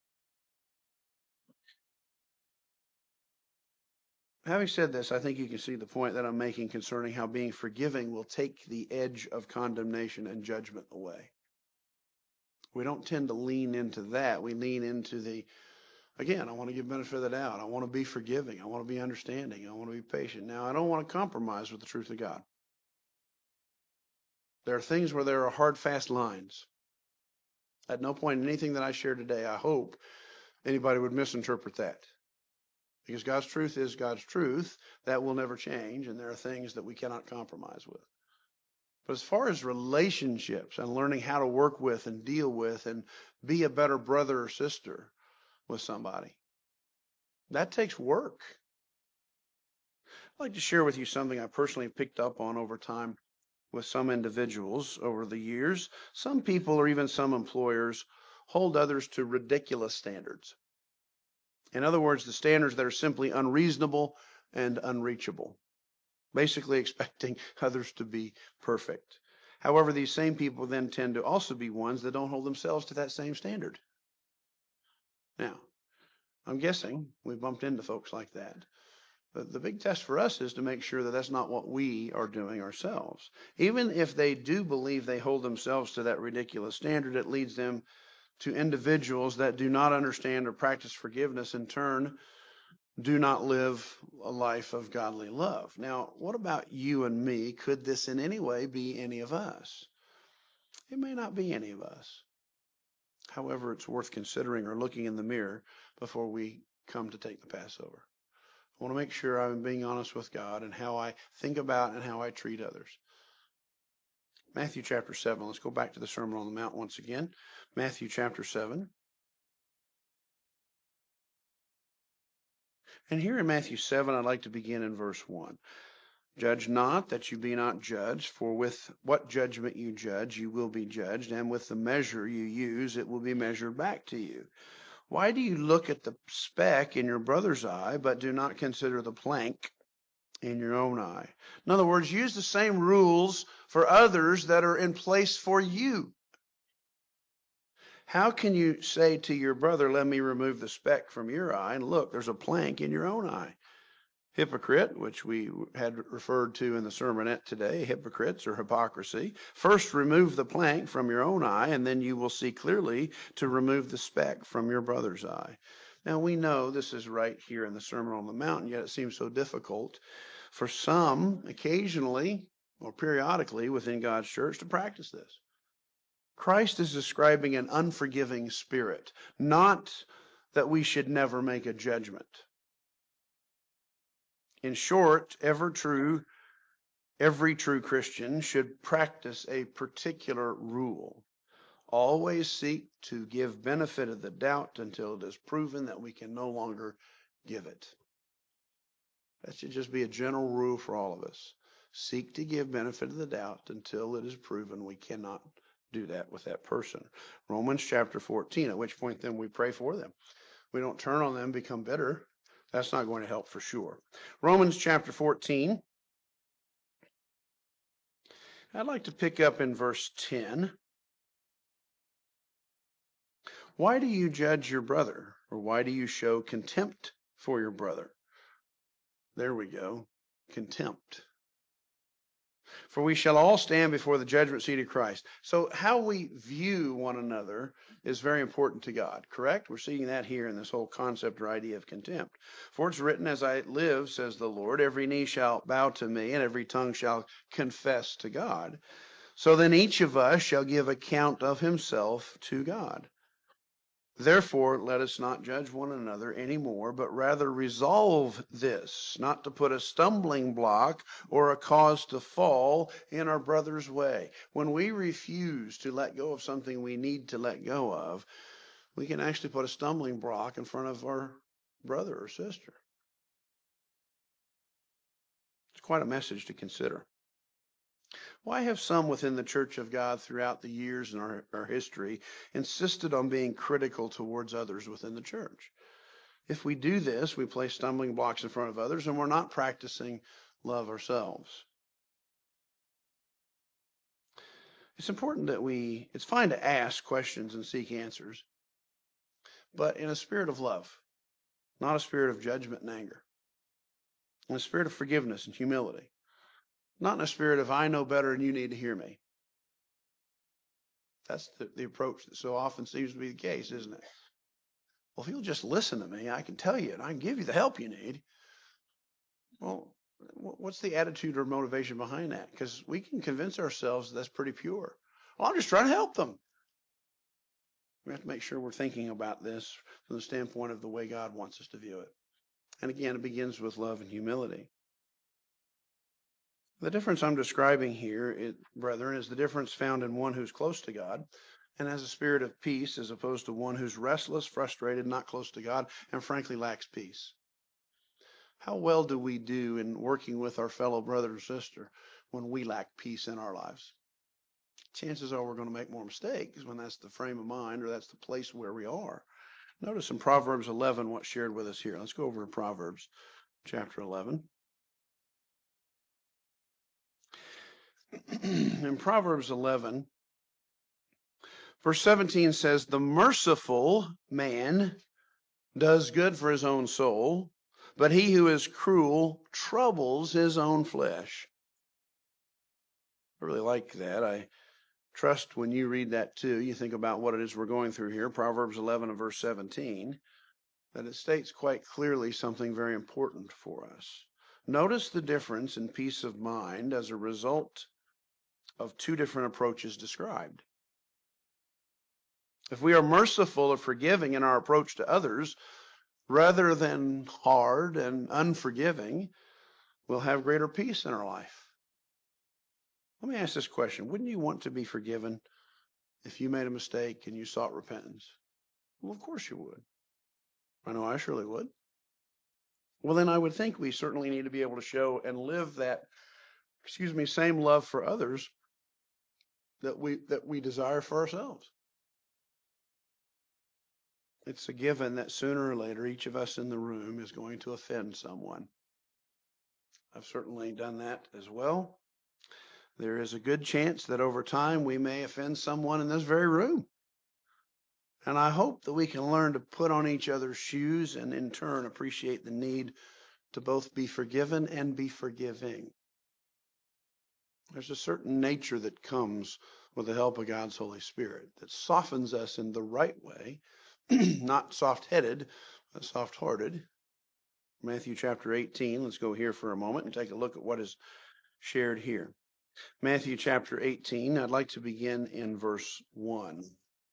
Having said this, I think you can see the point that I'm making concerning how being forgiving will take the edge of condemnation and judgment away. We don't tend to lean into that. We lean into the, again, I want to give benefit of the doubt. I want to be forgiving. I want to be understanding. I want to be patient. Now, I don't want to compromise with the truth of God. There are things where there are hard, fast lines. At no point in anything that I share today, I hope anybody would misinterpret that. Because God's truth is God's truth. That will never change, and there are things that we cannot compromise with. But as far as relationships and learning how to work with and deal with and be a better brother or sister with somebody, that takes work. I'd like to share with you something I personally picked up on over time with some individuals over the years. Some people or even some employers hold others to ridiculous standards. In other words, the standards that are simply unreasonable and unreachable, basically expecting others to be perfect. However, these same people then tend to also be ones that don't hold themselves to that same standard. Now, I'm guessing we bumped into folks like that. But the big test for us is to make sure that that's not what we are doing ourselves. Even if they do believe they hold themselves to that ridiculous standard, it leads them to individuals that do not understand or practice forgiveness, in turn, do not live a life of godly love. Now, what about you and me? Could this in any way be any of us? It may not be any of us. However, it's worth considering or looking in the mirror before we come to take the Passover. I want to make sure I'm being honest with God and how I think about and how I treat others. Matthew chapter seven. Let's go back to the Sermon on the Mount once again. Matthew chapter seven. And here in Matthew seven, I'd like to begin in verse one. Judge not that you be not judged, for with what judgment you judge, you will be judged, and with the measure you use, it will be measured back to you. Why do you look at the speck in your brother's eye, but do not consider the plank in your own eye? In other words, use the same rules for others that are in place for you. How can you say to your brother, let me remove the speck from your eye, and look, there's a plank in your own eye? Hypocrite, which we had referred to in the sermonette today, hypocrites or hypocrisy. First remove the plank from your own eye, and then you will see clearly to remove the speck from your brother's eye. Now we know this is right here in the Sermon on the Mount, yet it seems so difficult for some occasionally or periodically within God's church to practice this. Christ is describing an unforgiving spirit, not that we should never make a judgment. In short, ever true, every true Christian should practice a particular rule. Always seek to give benefit of the doubt until it is proven that we can no longer give it. That should just be a general rule for all of us. Seek to give benefit of the doubt until it is proven we cannot do that with that person. Romans chapter fourteen, at which point then we pray for them. We don't turn on them, become bitter. That's not going to help for sure. Romans chapter fourteen. I'd like to pick up in verse ten. Why do you judge your brother? Or why do you show contempt for your brother? There we go. Contempt. For we shall all stand before the judgment seat of Christ. So how we view one another is very important to God, correct? We're seeing that here in this whole concept or idea of contempt. For it's written, as I live, says the Lord, every knee shall bow to me, and every tongue shall confess to God. So then each of us shall give account of himself to God. Therefore, let us not judge one another anymore, but rather resolve this, not to put a stumbling block or a cause to fall in our brother's way. When we refuse to let go of something we need to let go of, we can actually put a stumbling block in front of our brother or sister. It's quite a message to consider. Why have some within the Church of God throughout the years in our, our history insisted on being critical towards others within the church? If we do this, we place stumbling blocks in front of others, and we're not practicing love ourselves. It's important that we, it's fine to ask questions and seek answers, but in a spirit of love, not a spirit of judgment and anger, in a spirit of forgiveness and humility, not in a spirit of I know better and you need to hear me. That's the, the approach that so often seems to be the case, isn't it? Well, if you'll just listen to me, I can tell you and I can give you the help you need. Well, what's the attitude or motivation behind that? Because we can convince ourselves that's pretty pure. Well, I'm just trying to help them. We have to make sure we're thinking about this from the standpoint of the way God wants us to view it. And again, it begins with love and humility. The difference I'm describing here, it, brethren, is the difference found in one who's close to God and has a spirit of peace as opposed to one who's restless, frustrated, not close to God, and frankly lacks peace. How well do we do in working with our fellow brother or sister when we lack peace in our lives? Chances are we're going to make more mistakes when that's the frame of mind or that's the place where we are. Notice in Proverbs eleven what's shared with us here. Let's go over to Proverbs chapter eleven. In Proverbs eleven, verse seventeen says, the merciful man does good for his own soul, but he who is cruel troubles his own flesh. I really like that. I trust when you read that too, you think about what it is we're going through here, Proverbs eleven and verse seventeen, that it states quite clearly something very important for us. Notice the difference in peace of mind as a result of two different approaches described. If we are merciful or forgiving in our approach to others, rather than hard and unforgiving, we'll have greater peace in our life. Let me ask this question. Wouldn't you want to be forgiven if you made a mistake and you sought repentance? Well, of course you would. I know I surely would. Well, then I would think we certainly need to be able to show and live that, excuse me, same love for others that we that we desire for ourselves. It's a given that sooner or later each of us in the room is going to offend someone. I've certainly done that as well. There is a good chance that over time we may offend someone in this very room. And I hope that we can learn to put on each other's shoes and in turn appreciate the need to both be forgiven and be forgiving. There's a certain nature that comes with the help of God's Holy Spirit that softens us in the right way, not soft-headed, but soft-hearted. Matthew chapter eighteen, let's go here for a moment and take a look at what is shared here. Matthew chapter eighteen, I'd like to begin in verse one.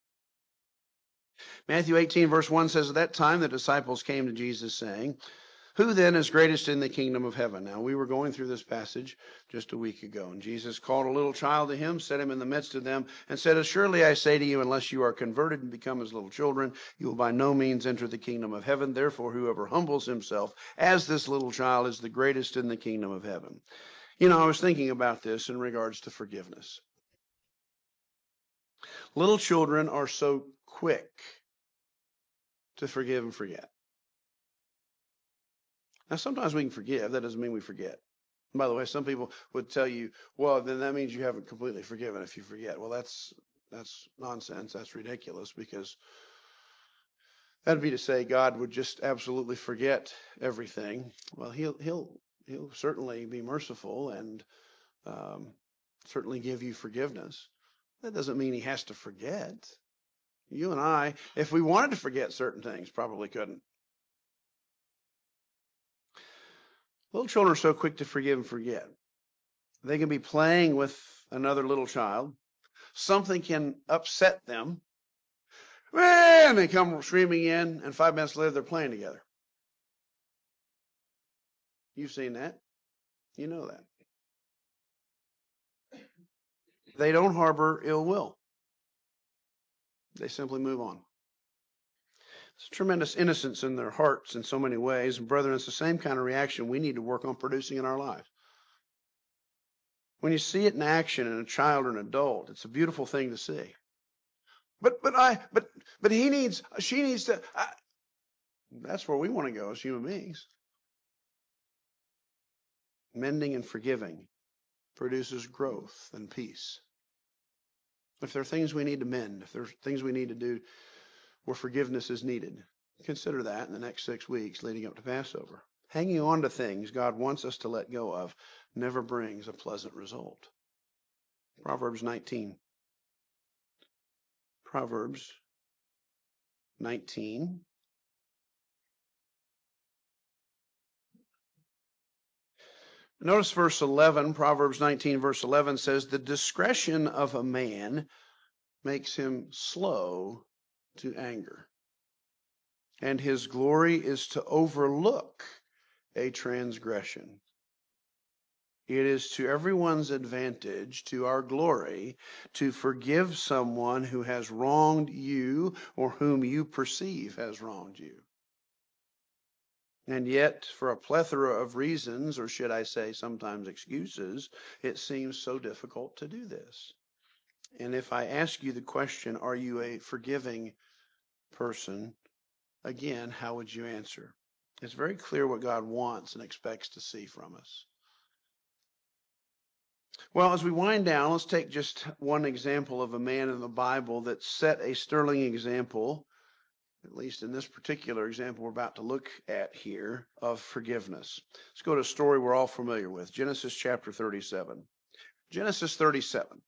Matthew eighteen, verse one says, at that time the disciples came to Jesus saying, who then is greatest in the kingdom of heaven? Now, we were going through this passage just a week ago, and Jesus called a little child to him, set him in the midst of them, and said, assuredly I say to you, unless you are converted and become as little children, you will by no means enter the kingdom of heaven. Therefore, whoever humbles himself as this little child is the greatest in the kingdom of heaven. You know, I was thinking about this in regards to forgiveness. Little children are so quick to forgive and forget. Now, sometimes we can forgive. That doesn't mean we forget. And by the way, some people would tell you, well, then that means you haven't completely forgiven if you forget. Well, that's that's nonsense. That's ridiculous, because that'd be to say God would just absolutely forget everything. Well, he'll he'll he'll certainly be merciful and um, certainly give you forgiveness. That doesn't mean he has to forget. You and I, if we wanted to forget certain things, probably couldn't. Little children are so quick to forgive and forget. They can be playing with another little child. Something can upset them. And they come screaming in, and five minutes later, they're playing together. You've seen that. You know that. They don't harbor ill will. They simply move on. There's tremendous innocence in their hearts in so many ways. And brethren, it's the same kind of reaction we need to work on producing in our lives. When you see it in action in a child or an adult, it's a beautiful thing to see. But but I but but he needs she needs to. I, that's where we want to go as human beings. Mending and forgiving produces growth and peace. If there are things we need to mend, if there's things we need to do where forgiveness is needed, consider that in the next six weeks leading up to Passover. Hanging on to things God wants us to let go of never brings a pleasant result. Proverbs nineteen. Proverbs nineteen. Notice verse eleven, Proverbs nineteen, verse eleven says, the discretion of a man makes him slow to anger, and his glory is to overlook a transgression. It is to everyone's advantage, to our glory, to forgive someone who has wronged you or whom you perceive has wronged you. And yet, for a plethora of reasons, or should I say sometimes excuses, it seems so difficult to do this. And if I ask you the question, are you a forgiving person? Again, how would you answer? It's very clear what God wants and expects to see from us. Well, as we wind down, let's take just one example of a man in the Bible that set a sterling example, at least in this particular example we're about to look at here, of forgiveness. Let's go to a story we're all familiar with, Genesis chapter thirty-seven. Genesis thirty-seven.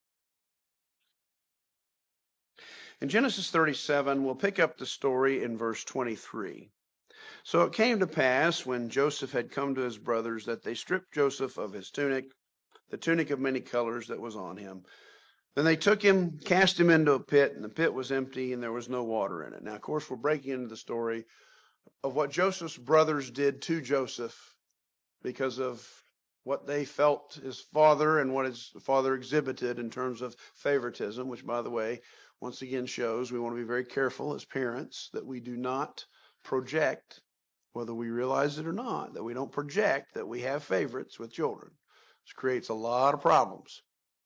In Genesis thirty-seven, we'll pick up the story in verse twenty-three. So it came to pass, when Joseph had come to his brothers, that they stripped Joseph of his tunic, the tunic of many colors that was on him. Then they took him, cast him into a pit, and the pit was empty, and there was no water in it. Now, of course, we're breaking into the story of what Joseph's brothers did to Joseph because of what they felt his father and what his father exhibited in terms of favoritism, which, by the way, once again shows we want to be very careful as parents that we do not project, whether we realize it or not, that we don't project that we have favorites with children. This creates a lot of problems.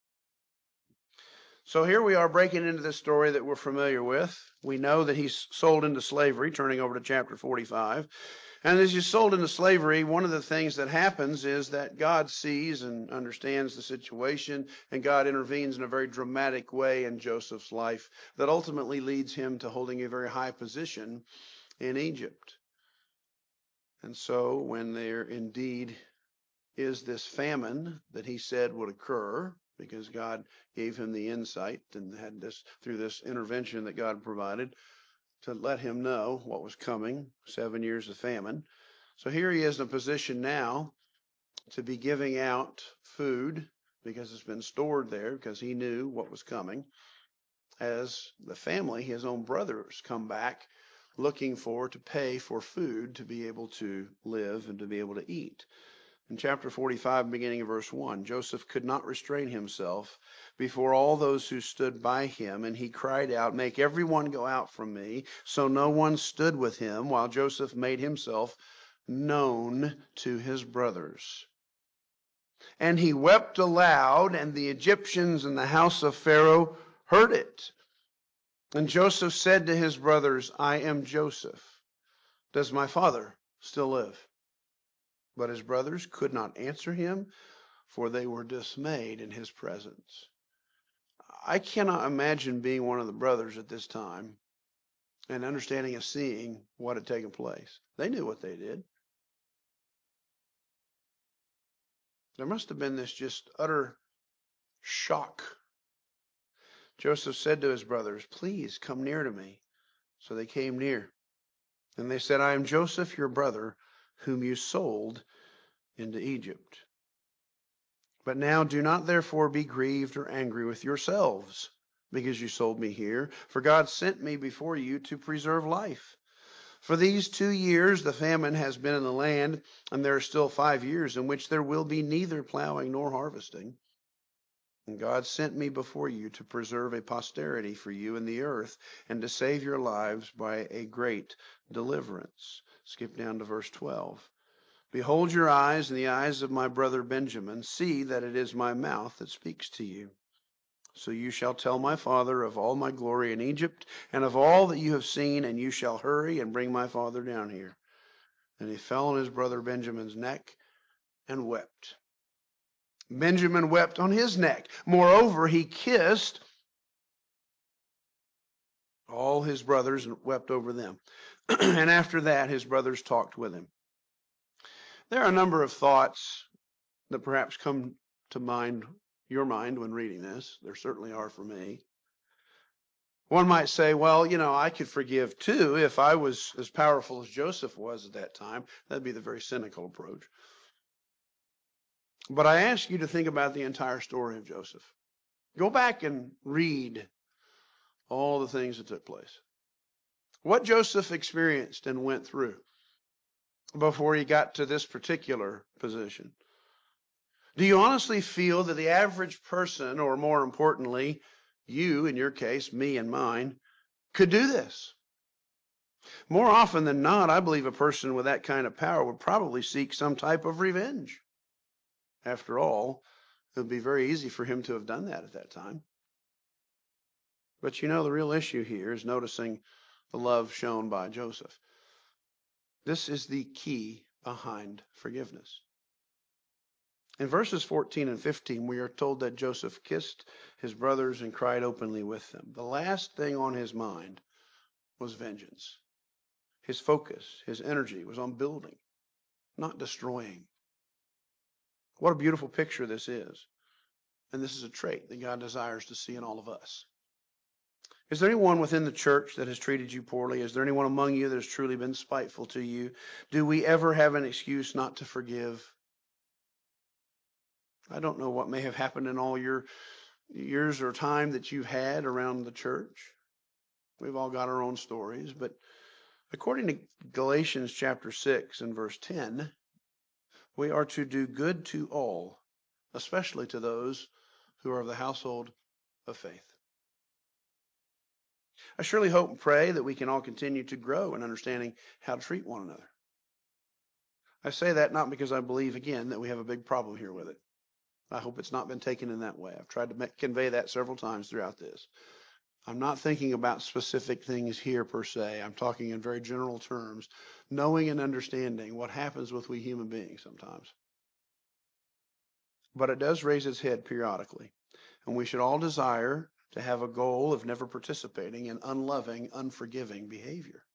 So here we are breaking into this story that we're familiar with. We know that he's sold into slavery, turning over to chapter forty-five. And as he's sold into slavery, one of the things that happens is that God sees and understands the situation, and God intervenes in a very dramatic way in Joseph's life that ultimately leads him to holding a very high position in Egypt. And so when there indeed is this famine that he said would occur, because God gave him the insight and had this, through this intervention that God provided, to let him know what was coming, seven years of famine. So here he is in a position now to be giving out food because it's been stored there, because he knew what was coming, as the family, his own brothers, come back looking for to pay for food to be able to live and to be able to eat. In chapter forty-five, beginning of verse one, Joseph could not restrain himself before all those who stood by him, and he cried out, "Make everyone go out from me." So no one stood with him, while Joseph made himself known to his brothers. And he wept aloud, and the Egyptians in the house of Pharaoh heard it. And Joseph said to his brothers, I am Joseph. Does my father still live? But his brothers could not answer him, for they were dismayed in his presence. I cannot imagine being one of the brothers at this time and understanding and seeing what had taken place. They knew what they did. There must have been this just utter shock. Joseph said to his brothers, please come near to me. So they came near. And they said, I am Joseph, your brother, whom you sold into Egypt. But now do not therefore be grieved or angry with yourselves, because you sold me here. For God sent me before you to preserve life. For these two years the famine has been in the land, and there are still five years in which there will be neither plowing nor harvesting. And God sent me before you to preserve a posterity for you in the earth, and to save your lives by a great deliverance. Skip down to verse twelve. Behold your eyes and the eyes of my brother Benjamin. See that it is my mouth that speaks to you. So you shall tell my father of all my glory in Egypt, and of all that you have seen, and you shall hurry and bring my father down here. And he fell on his brother Benjamin's neck and wept. Benjamin wept on his neck. Moreover, he kissed all his brothers and wept over them. And after that, his brothers talked with him. There are a number of thoughts that perhaps come to mind, your mind, when reading this. There certainly are for me. One might say, well, you know, I could forgive too if I was as powerful as Joseph was at that time. That'd be the very cynical approach. But I ask you to think about the entire story of Joseph. Go back and read all the things that took place. What Joseph experienced and went through before he got to this particular position. Do you honestly feel that the average person, or more importantly, you in your case, me and mine, could do this? More often than not, I believe a person with that kind of power would probably seek some type of revenge. After all, it would be very easy for him to have done that at that time. But you know, the real issue here is noticing the love shown by Joseph. This is the key behind forgiveness. In verses fourteen and fifteen, we are told that Joseph kissed his brothers and cried openly with them. The last thing on his mind was vengeance. His focus, his energy was on building, not destroying. What a beautiful picture this is. And this is a trait that God desires to see in all of us. Is there anyone within the church that has treated you poorly? Is there anyone among you that has truly been spiteful to you? Do we ever have an excuse not to forgive? I don't know what may have happened in all your years or time that you've had around the church. We've all got our own stories, but according to Galatians chapter six and verse ten, we are to do good to all, especially to those who are of the household of faith. I surely hope and pray that we can all continue to grow in understanding how to treat one another. I say that not because I believe, again, that we have a big problem here with it. I hope it's not been taken in that way. I've tried to make, convey that several times throughout this. I'm not thinking about specific things here per se. I'm talking in very general terms, knowing and understanding what happens with we human beings sometimes. But it does raise its head periodically, and we should all desire to have a goal of never participating in unloving, unforgiving behavior.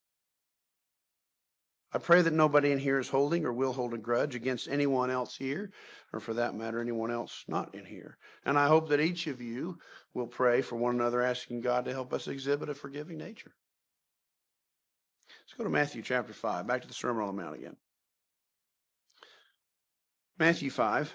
I pray that nobody in here is holding or will hold a grudge against anyone else here, or for that matter, anyone else not in here. And I hope that each of you will pray for one another, asking God to help us exhibit a forgiving nature. Let's go to Matthew chapter five, back to the Sermon on the Mount again. Matthew five.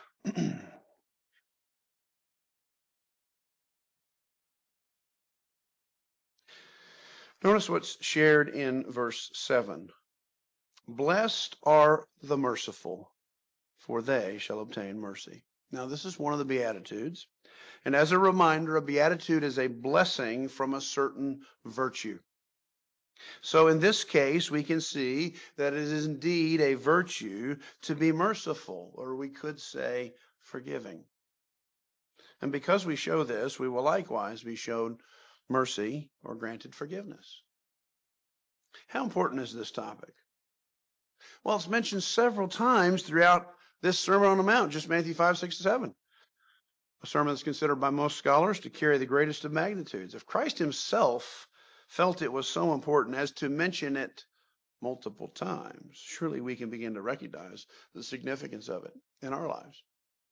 Notice what's shared in verse seven. Blessed are the merciful, for they shall obtain mercy. Now, this is one of the Beatitudes. And as a reminder, a beatitude is a blessing from a certain virtue. So in this case, we can see that it is indeed a virtue to be merciful, or we could say forgiving. And because we show this, we will likewise be shown mercy, or granted forgiveness. How important is this topic? Well, it's mentioned several times throughout this Sermon on the Mount, just Matthew five, six, and seven. A sermon that's considered by most scholars to carry the greatest of magnitudes. If Christ himself felt it was so important as to mention it multiple times, surely we can begin to recognize the significance of it in our lives.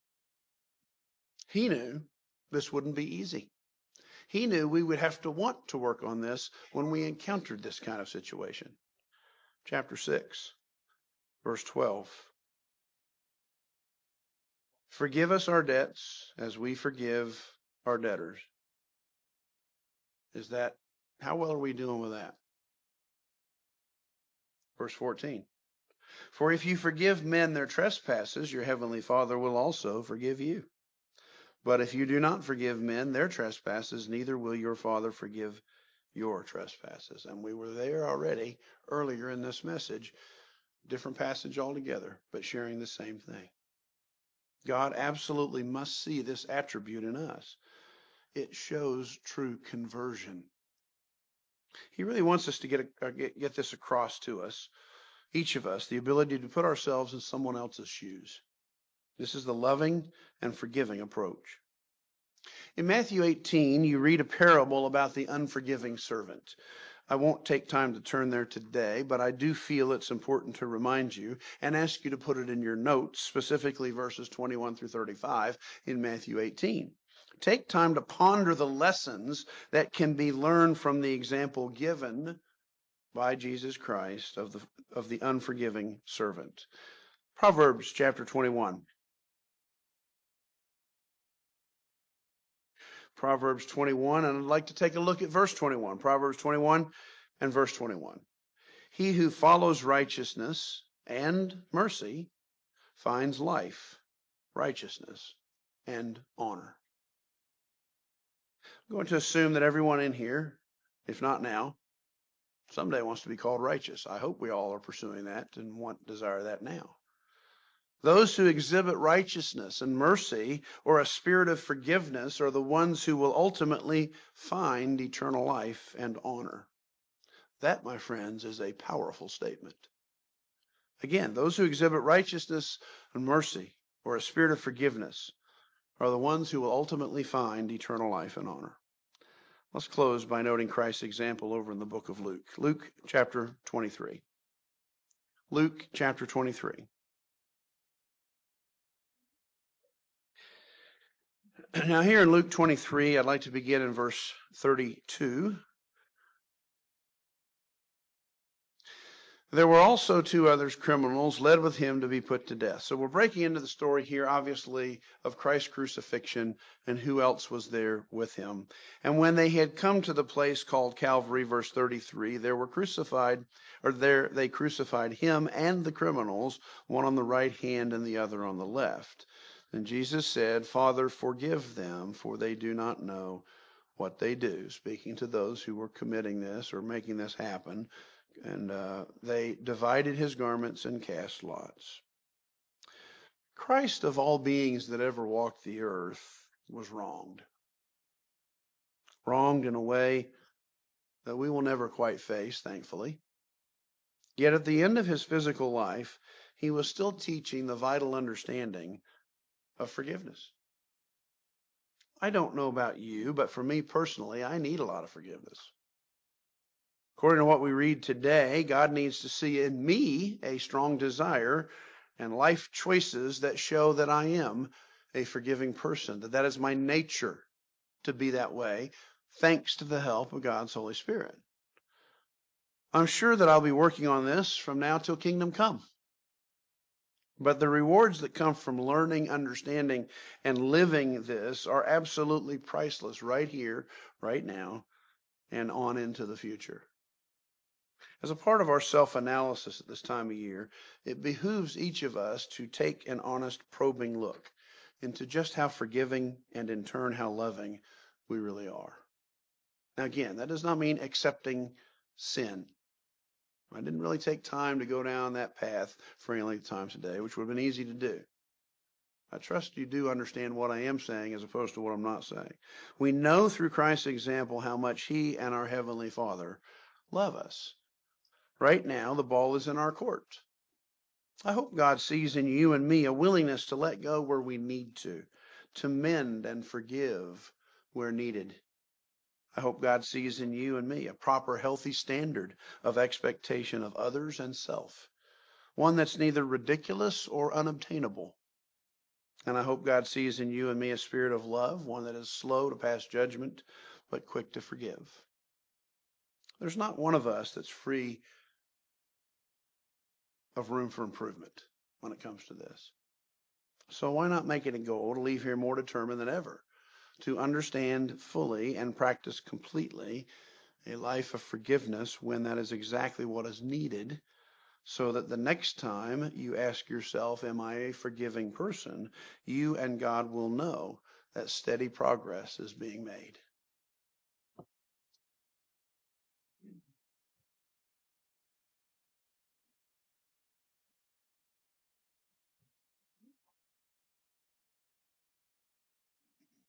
He knew this wouldn't be easy. He knew we would have to want to work on this when we encountered this kind of situation. Chapter six, verse twelve. Forgive us our debts as we forgive our debtors. Is that, how well are we doing with that? Verse fourteen. For if you forgive men their trespasses, your heavenly Father will also forgive you. But if you do not forgive men their trespasses, neither will your Father forgive your trespasses. And we were there already earlier in this message, different passage altogether, but sharing the same thing. God absolutely must see this attribute in us. It shows true conversion. He really wants us to get, a, get, get this across to us, each of us, the ability to put ourselves in someone else's shoes. This is the loving and forgiving approach. In Matthew eighteen, you read a parable about the unforgiving servant. I won't take time to turn there today, but I do feel it's important to remind you and ask you to put it in your notes, specifically verses twenty-one through thirty-five in Matthew eighteen. Take time to ponder the lessons that can be learned from the example given by Jesus Christ of the, of the unforgiving servant. Proverbs chapter twenty-one. Proverbs twenty-one, and I'd like to take a look at verse twenty-one. Proverbs twenty-one and verse twenty-one. He who follows righteousness and mercy finds life, righteousness, and honor. I'm going to assume that everyone in here, if not now, someday wants to be called righteous. I hope we all are pursuing that and want desire that now. Those who exhibit righteousness and mercy or a spirit of forgiveness are the ones who will ultimately find eternal life and honor. That, my friends, is a powerful statement. Again, those who exhibit righteousness and mercy or a spirit of forgiveness are the ones who will ultimately find eternal life and honor. Let's close by noting Christ's example over in the book of Luke. Luke chapter twenty-three. Luke chapter twenty-three. Now here in Luke twenty-three, I'd like to begin in verse thirty-two. There were also two others, criminals, led with him to be put to death. So we're breaking into the story here, obviously, of Christ's crucifixion and who else was there with him. And when they had come to the place called Calvary, verse thirty-three, there were crucified, or there they crucified him and the criminals, one on the right hand and the other on the left. And Jesus said, Father, forgive them, for they do not know what they do. Speaking to those who were committing this or making this happen. And uh, they divided his garments and cast lots. Christ, of all beings that ever walked the earth, was wronged. Wronged in a way that we will never quite face, thankfully. Yet at the end of his physical life, he was still teaching the vital understanding of forgiveness. I don't know about you, but for me personally, I need a lot of forgiveness. According to what we read today, God needs to see in me a strong desire and life choices that show that I am a forgiving person, that that is my nature to be that way, thanks to the help of God's Holy Spirit. I'm sure that I'll be working on this from now till kingdom come. But the rewards that come from learning, understanding, and living this are absolutely priceless right here, right now, and on into the future. As a part of our self-analysis at this time of year, it behooves each of us to take an honest, probing look into just how forgiving and in turn how loving we really are. Now again, that does not mean accepting sin. I didn't really take time to go down that path for any length of time today, which would have been easy to do. I trust you do understand what I am saying as opposed to what I'm not saying. We know through Christ's example how much He and our Heavenly Father love us. Right now, the ball is in our court. I hope God sees in you and me a willingness to let go where we need to, to mend and forgive where needed. I hope God sees in you and me a proper, healthy standard of expectation of others and self, one that's neither ridiculous or unobtainable. And I hope God sees in you and me a spirit of love, one that is slow to pass judgment, but quick to forgive. There's not one of us that's free of room for improvement when it comes to this. So why not make it a goal to leave here more determined than ever to understand fully and practice completely a life of forgiveness when that is exactly what is needed, so that the next time you ask yourself, am I a forgiving person? You and God will know that steady progress is being made.